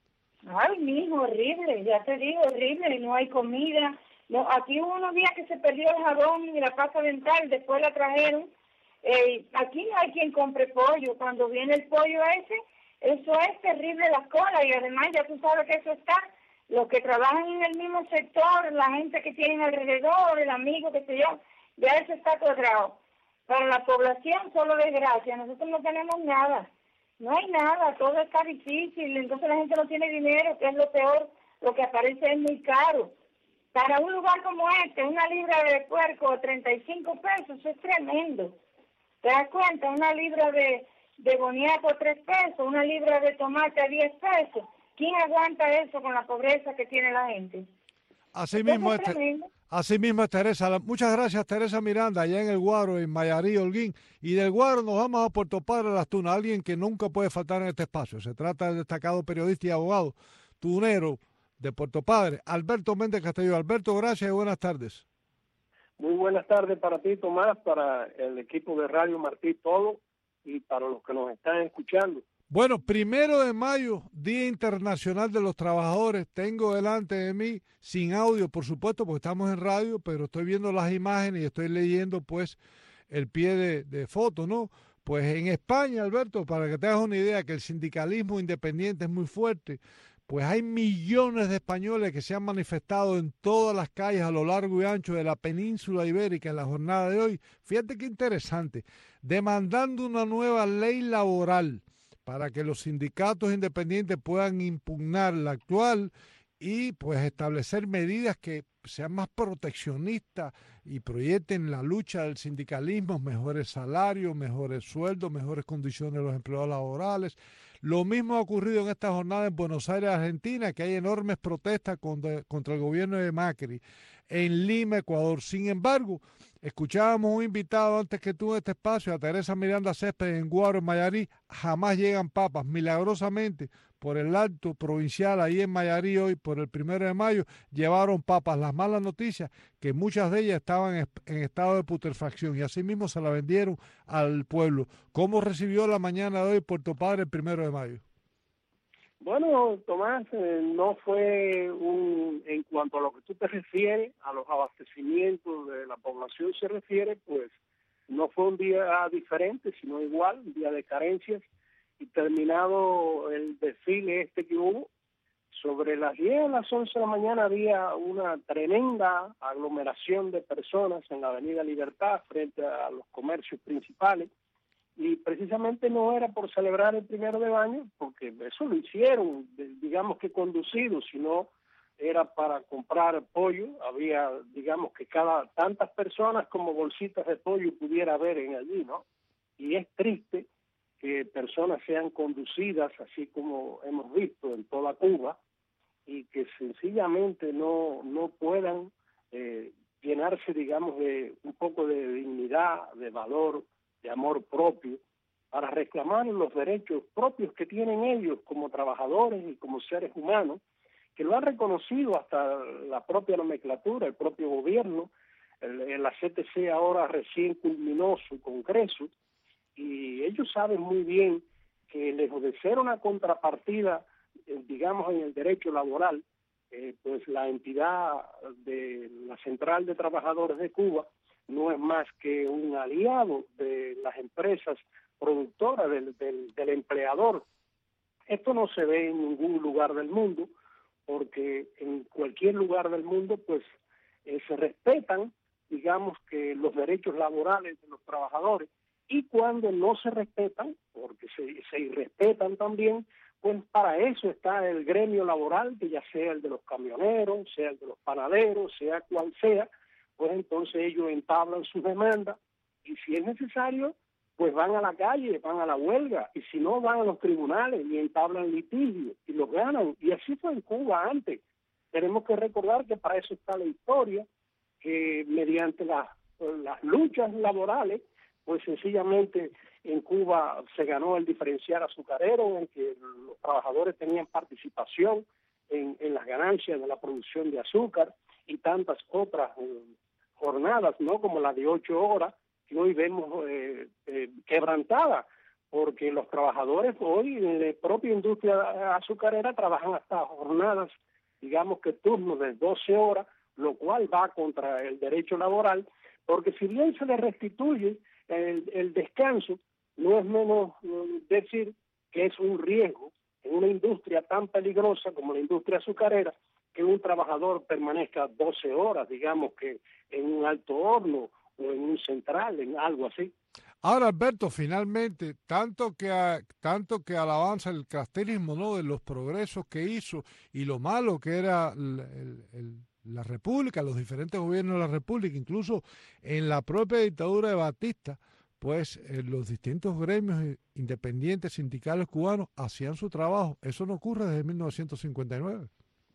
Ay, mijo, horrible, ya te digo, horrible, no hay comida. No, aquí hubo unos días que se perdió el jabón y la pasta dental, después la trajeron. Eh, aquí no hay quien compre pollo. Cuando viene el pollo ese, eso es terrible la cola y además ya tú sabes que eso está. Los que trabajan en el mismo sector, la gente que tienen alrededor, el amigo, que sé yo, ya eso está cuadrado. Para la población solo desgracia, nosotros no tenemos nada, no hay nada, todo está difícil, entonces la gente no tiene dinero, que es lo peor, lo que aparece es muy caro. Para un lugar como este, una libra de puerco treinta y cinco pesos, eso es tremendo. ¿Te das cuenta? Una libra de, de boniato a tres pesos, una libra de tomate a diez pesos. ¿Quién aguanta eso con la pobreza que tiene la gente? Así mismo, es, así mismo es, Teresa. Muchas gracias, Teresa Miranda, allá en el Guaro, en Mayarí, Holguín. Y del Guaro nos vamos a Puerto Padre Las Tunas, alguien que nunca puede faltar en este espacio. Se trata del destacado periodista y abogado tunero de Puerto Padre, Alberto Méndez Castillo. Alberto, gracias y buenas tardes. Muy buenas tardes para ti, Tomás, para el equipo de Radio Martí, todo, y para los que nos están escuchando. Bueno, primero de mayo, Día Internacional de los Trabajadores. Tengo delante de mí, sin audio, por supuesto, porque estamos en radio, pero estoy viendo las imágenes y estoy leyendo, pues, el pie de, de foto, ¿no? Pues en España, Alberto, para que te hagas una idea, que el sindicalismo independiente es muy fuerte, pues hay millones de españoles que se han manifestado en todas las calles a lo largo y ancho de la península ibérica en la jornada de hoy. Fíjate qué interesante, demandando una nueva ley laboral para que los sindicatos independientes puedan impugnar la actual y pues establecer medidas que sean más proteccionistas y proyecten la lucha del sindicalismo, mejores salarios, mejores sueldos, mejores condiciones de los empleados laborales, Lo mismo ha ocurrido en esta jornada en Buenos Aires, Argentina, que hay enormes protestas contra, contra el gobierno de Macri. En Lima, Ecuador. Sin embargo, escuchábamos un invitado antes que tú en este espacio, a Teresa Miranda Céspedes en Guaro, en Mayarí. Jamás llegan papas. Milagrosamente, por el acto provincial ahí en Mayarí hoy, por el primero de mayo, llevaron papas. Las malas noticias, que muchas de ellas estaban en, en estado de putrefacción y así mismo se la vendieron al pueblo. ¿Cómo recibió la mañana de hoy Puerto Padre el primero de mayo? Bueno, Tomás, eh, no fue un, en cuanto a lo que tú te refieres, a los abastecimientos de la población se refiere, pues no fue un día diferente, sino igual, un día de carencias, y terminado el desfile este que hubo, sobre las diez a las once de la mañana había una tremenda aglomeración de personas en la Avenida Libertad frente a los comercios principales, y precisamente no era por celebrar el primero de mayo, porque eso lo hicieron, digamos que conducido, sino era para comprar pollo. Había, digamos que cada tantas personas como bolsitas de pollo pudiera haber en allí, ¿no? Y es triste que personas sean conducidas, así como hemos visto en toda Cuba, y que sencillamente no, no puedan eh, llenarse, digamos, de un poco de dignidad, de valor, de amor propio, para reclamar los derechos propios que tienen ellos como trabajadores y como seres humanos, que lo han reconocido hasta la propia nomenclatura, el propio gobierno. El, el la C T C ahora recién culminó su congreso, y ellos saben muy bien que lejos de ser una contrapartida, eh, digamos, en el derecho laboral, eh, pues la entidad de la Central de Trabajadores de Cuba no es más que un aliado de las empresas productoras, del, del, del empleador. Esto no se ve en ningún lugar del mundo, porque en cualquier lugar del mundo pues eh, se respetan, digamos, que los derechos laborales de los trabajadores, y cuando no se respetan, porque se, se irrespetan también, pues para eso está el gremio laboral, que ya sea el de los camioneros, sea el de los panaderos, sea cual sea, pues entonces ellos entablan sus demandas, y si es necesario, pues van a la calle, van a la huelga, y si no, van a los tribunales y entablan litigios y los ganan. Y así fue en Cuba antes. Tenemos que recordar que para eso está la historia, que mediante las, las luchas laborales, pues sencillamente en Cuba se ganó el diferencial azucarero, en que los trabajadores tenían participación en, en las ganancias de la producción de azúcar, y tantas otras eh, jornadas, ¿no? Como la de ocho horas, que hoy vemos eh, eh, quebrantada, porque los trabajadores hoy en la propia industria azucarera trabajan hasta jornadas, digamos que turnos de doce horas, lo cual va contra el derecho laboral, porque si bien se les restituye el, el descanso, no es menos eh, decir que es un riesgo en una industria tan peligrosa como la industria azucarera, que un trabajador permanezca doce horas, digamos que en un alto horno o en un central, en algo así. Ahora, Alberto, finalmente, tanto que a, tanto que alabanza el castrismo, ¿no?, de los progresos que hizo y lo malo que era el, el, el, la República, los diferentes gobiernos de la República, incluso en la propia dictadura de Batista, pues eh, los distintos gremios independientes sindicales cubanos hacían su trabajo. Eso no ocurre desde mil novecientos cincuenta y nueve.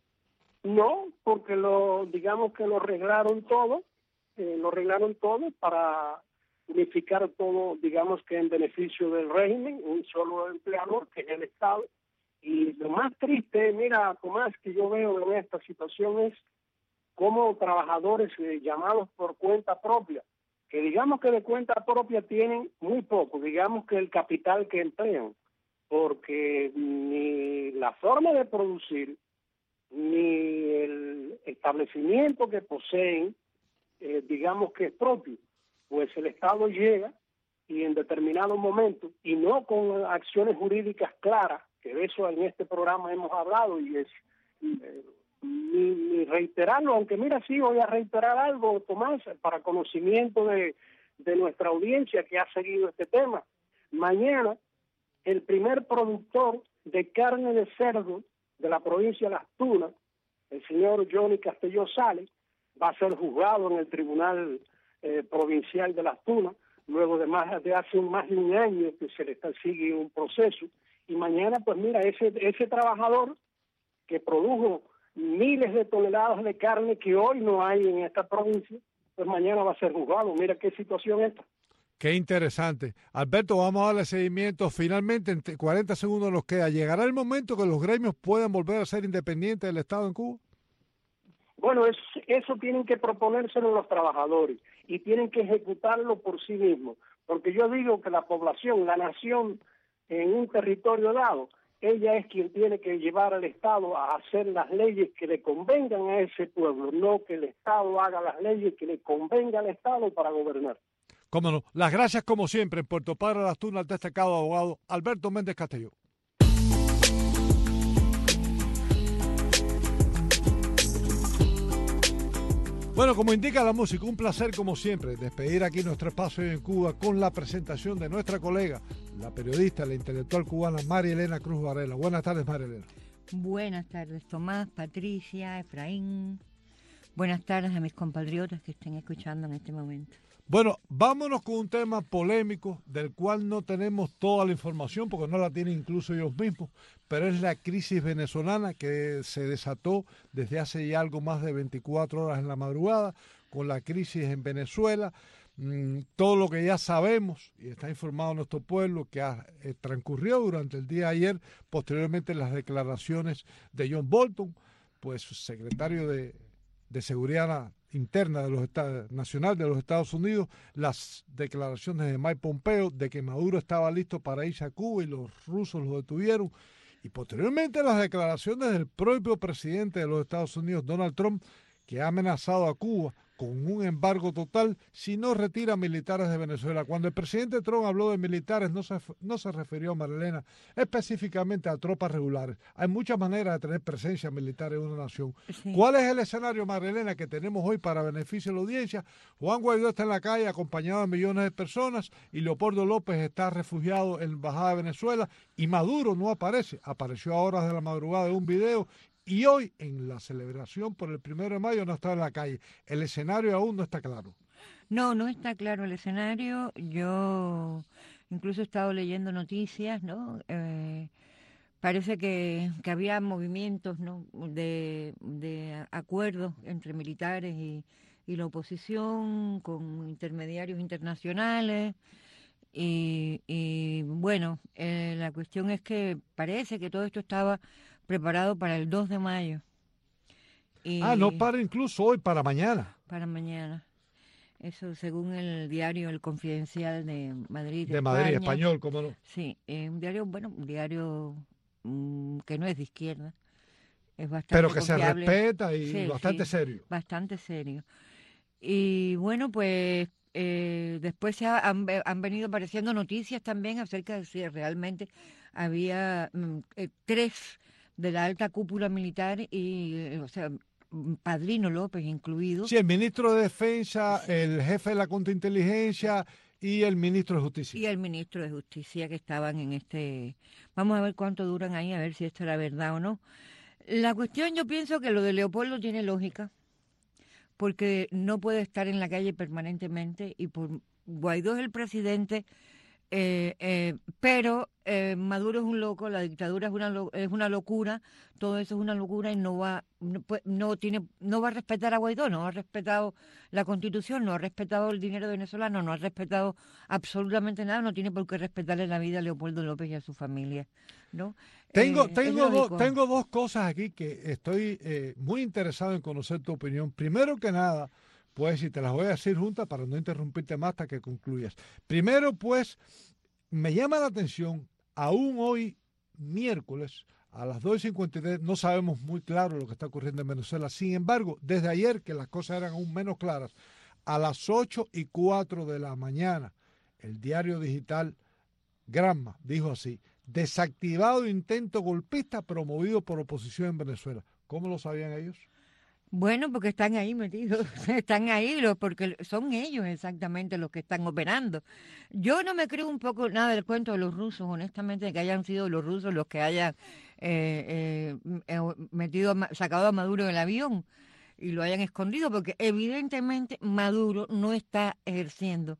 No, porque lo, digamos que lo arreglaron todo, eh, lo arreglaron todo para unificar todo, digamos que en beneficio del régimen, un solo empleador, que es el Estado. Y lo más triste, mira, Tomás, que yo veo en esta situación es cómo trabajadores eh, llamados por cuenta propia, que digamos que de cuenta propia tienen muy poco, digamos que el capital que emplean, porque ni la forma de producir, ni el establecimiento que poseen, eh, digamos que es propio, pues el Estado llega y en determinado momento, y no con acciones jurídicas claras, que de eso en este programa hemos hablado, y es eh, ni, ni reiterarlo, aunque mira, sí voy a reiterar algo, Tomás, para conocimiento de, de nuestra audiencia que ha seguido este tema. Mañana, el primer productor de carne de cerdo de la provincia de Las Tunas, el señor Johnny Castelló Sales, va a ser juzgado en el Tribunal eh, Provincial de Las Tunas, luego de más de hace más de un año que se le está, sigue un proceso, y mañana, pues mira, ese ese trabajador que produjo miles de toneladas de carne que hoy no hay en esta provincia, pues mañana va a ser juzgado. Mira qué situación esta. Qué interesante. Alberto, vamos a darle seguimiento. Finalmente, en cuarenta segundos nos queda. ¿Llegará el momento que los gremios puedan volver a ser independientes del Estado en Cuba? Bueno, es, eso tienen que proponérselo los trabajadores y tienen que ejecutarlo por sí mismos. Porque yo digo que la población, la nación en un territorio dado, ella es quien tiene que llevar al Estado a hacer las leyes que le convengan a ese pueblo, no que el Estado haga las leyes que le convenga al Estado para gobernar. Cómo no. Las gracias, como siempre, en Puerto Padre Las Tunas, al destacado abogado Alberto Méndez Castelló. Bueno, como indica la música, un placer como siempre despedir aquí nuestro espacio en Cuba con la presentación de nuestra colega, la periodista, la intelectual cubana María Elena Cruz Varela. Buenas tardes, María Elena. Buenas tardes, Tomás, Patricia, Efraín. Buenas tardes a mis compatriotas que estén escuchando en este momento. Bueno, vámonos con un tema polémico del cual no tenemos toda la información porque no la tienen incluso ellos mismos, pero es la crisis venezolana que se desató desde hace ya algo más de veinticuatro horas en la madrugada con la crisis en Venezuela. Mm, todo lo que ya sabemos y está informado nuestro pueblo que ha, eh, transcurrió durante el día de ayer, posteriormente las declaraciones de John Bolton, pues secretario de, de Seguridad Interna de los Estados, Nacional de los Estados Unidos, las declaraciones de Mike Pompeo de que Maduro estaba listo para irse a Cuba y los rusos lo detuvieron, y posteriormente las declaraciones del propio presidente de los Estados Unidos, Donald Trump, que ha amenazado a Cuba con un embargo total si no retira militares de Venezuela. Cuando el presidente Trump habló de militares, no se, no se refirió, Marilena, específicamente a tropas regulares. Hay muchas maneras de tener presencia militar en una nación. Sí. ¿Cuál es el escenario, Marilena, que tenemos hoy para beneficio de la audiencia? Juan Guaidó está en la calle acompañado de millones de personas y Leopoldo López está refugiado en la Embajada de Venezuela y Maduro no aparece. Apareció a horas de la madrugada en un video. Y hoy, en la celebración por el primero de mayo, no está en la calle. El escenario aún no está claro. No, no está claro el escenario. Yo incluso he estado leyendo noticias, ¿no? Eh, parece que, que había movimientos, ¿no? de, de acuerdos entre militares y, y la oposición, con intermediarios internacionales. Y, y bueno, eh, la cuestión es que parece que todo esto estaba preparado para el dos de mayo. Y ah, no para incluso hoy, para mañana. Para mañana. Eso según el diario El Confidencial de Madrid. De Madrid, España. Español, ¿cómo no? Sí, eh, un diario, bueno, un diario mmm, que no es de izquierda. Es bastante Pero que confiable. Se respeta y sí, bastante sí, serio. Bastante serio. Y bueno, pues eh, después se ha, han, han venido apareciendo noticias también acerca de si realmente había mm, eh, tres de la alta cúpula militar y, eh, o sea, Padrino López incluido. Sí, el ministro de Defensa, sí. El jefe de la contrainteligencia y el ministro de Justicia. Y el ministro de Justicia que estaban en este... Vamos a ver cuánto duran ahí, a ver si esto era verdad o no. La cuestión, yo pienso que lo de Leopoldo tiene lógica, porque no puede estar en la calle permanentemente y por Guaidó es el presidente... Eh, eh, pero eh, Maduro es un loco, la dictadura es una lo, es una locura, todo eso es una locura y no va no, no tiene no va a respetar a Guaidó, no ha respetado la Constitución, no ha respetado el dinero venezolano, no ha respetado absolutamente nada, no tiene por qué respetarle la vida a Leopoldo López y a su familia, ¿no? Tengo eh, tengo dos tengo dos cosas aquí que estoy eh, muy interesado en conocer tu opinión. Primero que nada, pues, y te las voy a decir juntas para no interrumpirte más hasta que concluyas. Primero, pues, me llama la atención, aún hoy, miércoles, a las dos y cincuenta y tres, no sabemos muy claro lo que está ocurriendo en Venezuela. Sin embargo, desde ayer, que las cosas eran aún menos claras, a las ocho y cuatro de la mañana, el diario digital Granma dijo así: desactivado intento golpista promovido por oposición en Venezuela. ¿Cómo lo sabían ellos? Bueno, porque están ahí metidos, están ahí, porque son ellos exactamente los que están operando. Yo no me creo un poco nada del cuento de los rusos, honestamente, que hayan sido los rusos los que hayan eh, eh, metido, sacado a Maduro del avión y lo hayan escondido, porque evidentemente Maduro no está ejerciendo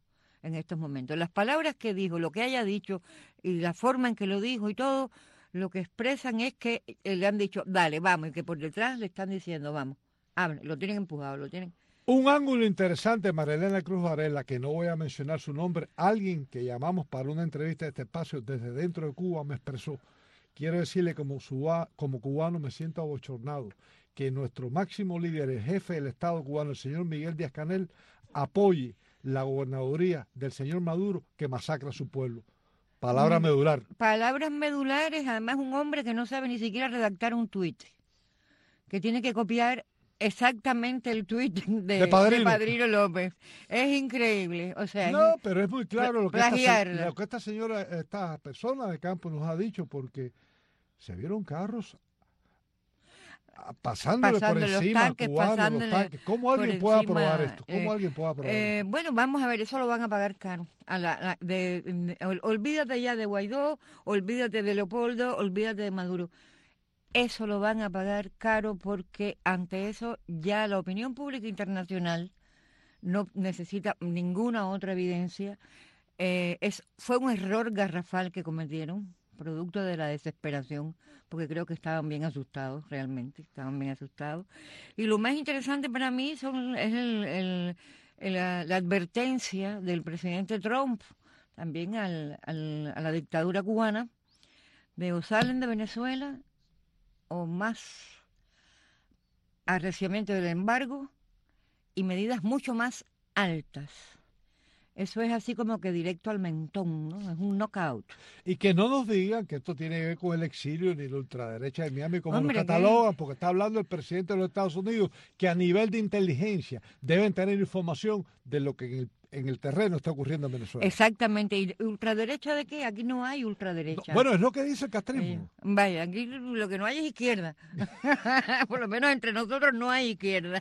en estos momentos. Las palabras que dijo, lo que haya dicho y la forma en que lo dijo y todo, lo que expresan es que le han dicho, dale, vamos, y que por detrás le están diciendo, vamos, hable, lo tienen empujado, lo tienen... Un ángulo interesante, Marilena Cruz Varela, que no voy a mencionar su nombre, alguien que llamamos para una entrevista de este espacio desde dentro de Cuba me expresó, quiero decirle como, suba, como cubano me siento abochornado, que nuestro máximo líder, el jefe del Estado cubano, el señor Miguel Díaz-Canel, apoye la gobernaduría del señor Maduro que masacra a su pueblo. Palabra mm, medular. Palabras medulares, además un hombre que no sabe ni siquiera redactar un tuit, que tiene que copiar exactamente el tuit de, de, Padrino. de Padrino López. Es increíble. O sea, no, pero es muy claro lo que, esta, lo que esta señora, esta persona de campo nos ha dicho, porque se vieron carros pasándole pasando por los encima tanques, cubanos, los tanques. ¿Cómo alguien puede encima, aprobar esto? ¿Cómo eh, alguien puede aprobar eh, esto? Bueno, vamos a ver, eso lo van a pagar caro. A la, la, de, de, olvídate ya de Guaidó, olvídate de Leopoldo, olvídate de Maduro. Eso lo van a pagar caro porque ante eso ya la opinión pública internacional no necesita ninguna otra evidencia. Eh, es, fue un error garrafal que cometieron, producto de la desesperación, porque creo que estaban bien asustados, realmente, estaban bien asustados. Y lo más interesante para mí son, es el, el, el, la, la advertencia del presidente Trump, también al, al, a la dictadura cubana, de o salen de Venezuela o más arreciamiento del embargo y medidas mucho más altas. Eso es así como que directo al mentón, ¿no? Es un knockout. Y que no nos digan que esto tiene que ver con el exilio ni la ultraderecha de Miami, como Hombre, nos catalogan, porque está hablando el presidente de los Estados Unidos, que a nivel de inteligencia deben tener información de lo que en el, en el terreno está ocurriendo en Venezuela. Exactamente. ¿Y ultraderecha de qué? Aquí no hay ultraderecha. No, bueno, es lo que dice el castrismo. Eh, vaya, aquí lo que no hay es izquierda. Por lo menos entre nosotros no hay izquierda.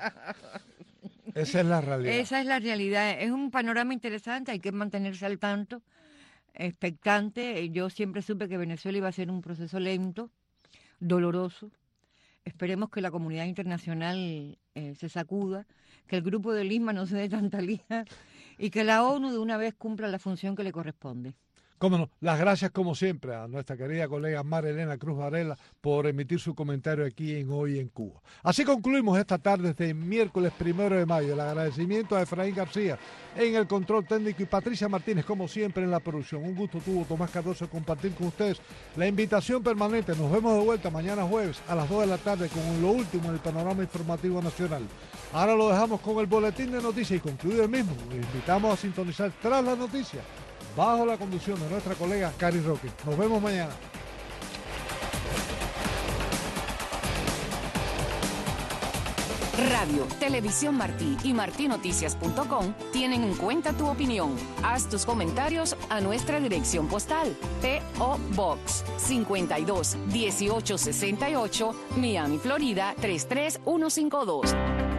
Esa es la realidad. Esa es la realidad. Es un panorama interesante, hay que mantenerse al tanto, expectante. Yo siempre supe que Venezuela iba a ser un proceso lento, doloroso. Esperemos que la comunidad internacional eh, se sacuda, que el grupo de Lima no se dé tanta lija y que la ONU de una vez cumpla la función que le corresponde. Cómo no, las gracias como siempre a nuestra querida colega Marilena Cruz Varela por emitir su comentario aquí en Hoy en Cuba. Así concluimos esta tarde de miércoles primero de mayo. El agradecimiento a Efraín García en el control técnico y Patricia Martínez como siempre en la producción. Un gusto tuvo Tomás Cardoso compartir con ustedes la invitación permanente. Nos vemos de vuelta mañana jueves a las dos de la tarde con lo último en el panorama informativo nacional. Ahora lo dejamos con el boletín de noticias y concluido el mismo. Les invitamos a sintonizar tras las noticias, bajo la conducción de nuestra colega Cari Roque. Nos vemos mañana. Radio, Televisión Martí y martí noticias punto com tienen en cuenta tu opinión. Haz tus comentarios a nuestra dirección postal. P O Box cincuenta y dos dieciocho sesenta y ocho, Miami, Florida tres tres uno cinco dos.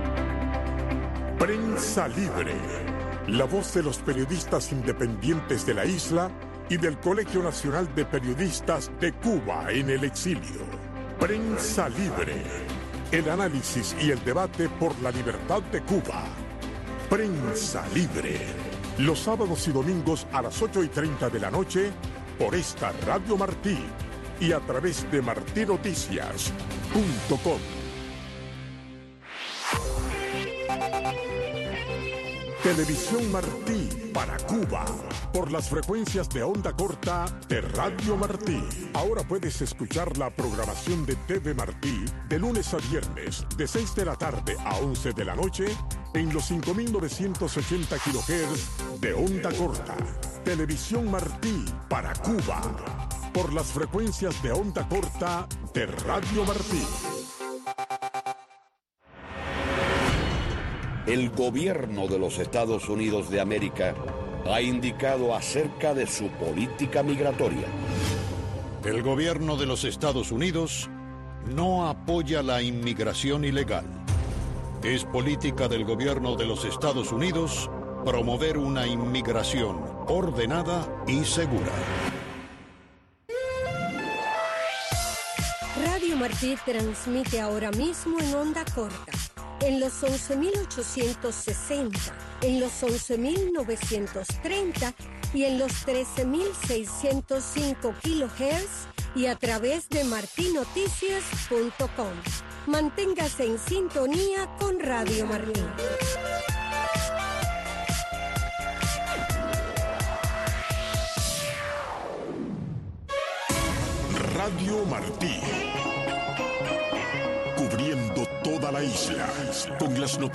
Prensa Libre. La voz de los periodistas independientes de la isla y del Colegio Nacional de Periodistas de Cuba en el exilio. Prensa Libre. El análisis y el debate por la libertad de Cuba. Prensa Libre. Los sábados y domingos a las ocho y treinta de la noche por esta Radio Martí y a través de martí noticias punto com. Televisión Martí para Cuba, por las frecuencias de onda corta de Radio Martí. Ahora puedes escuchar la programación de T V Martí de lunes a viernes, de seis de la tarde a once de la noche, en los cinco mil novecientos ochenta kilohertz de onda corta. Televisión Martí para Cuba, por las frecuencias de onda corta de Radio Martí. El gobierno de los Estados Unidos de América ha indicado acerca de su política migratoria. El gobierno de los Estados Unidos no apoya la inmigración ilegal. Es política del gobierno de los Estados Unidos promover una inmigración ordenada y segura. Radio Martí transmite ahora mismo en onda corta, en los once mil ochocientos sesenta, en los once mil novecientos treinta y en los trece mil seiscientos cinco kilohertz y a través de marti noticias punto com. Manténgase en sintonía con Radio Martí. Radio Martí. Cubriendo toda la isla con las noticias.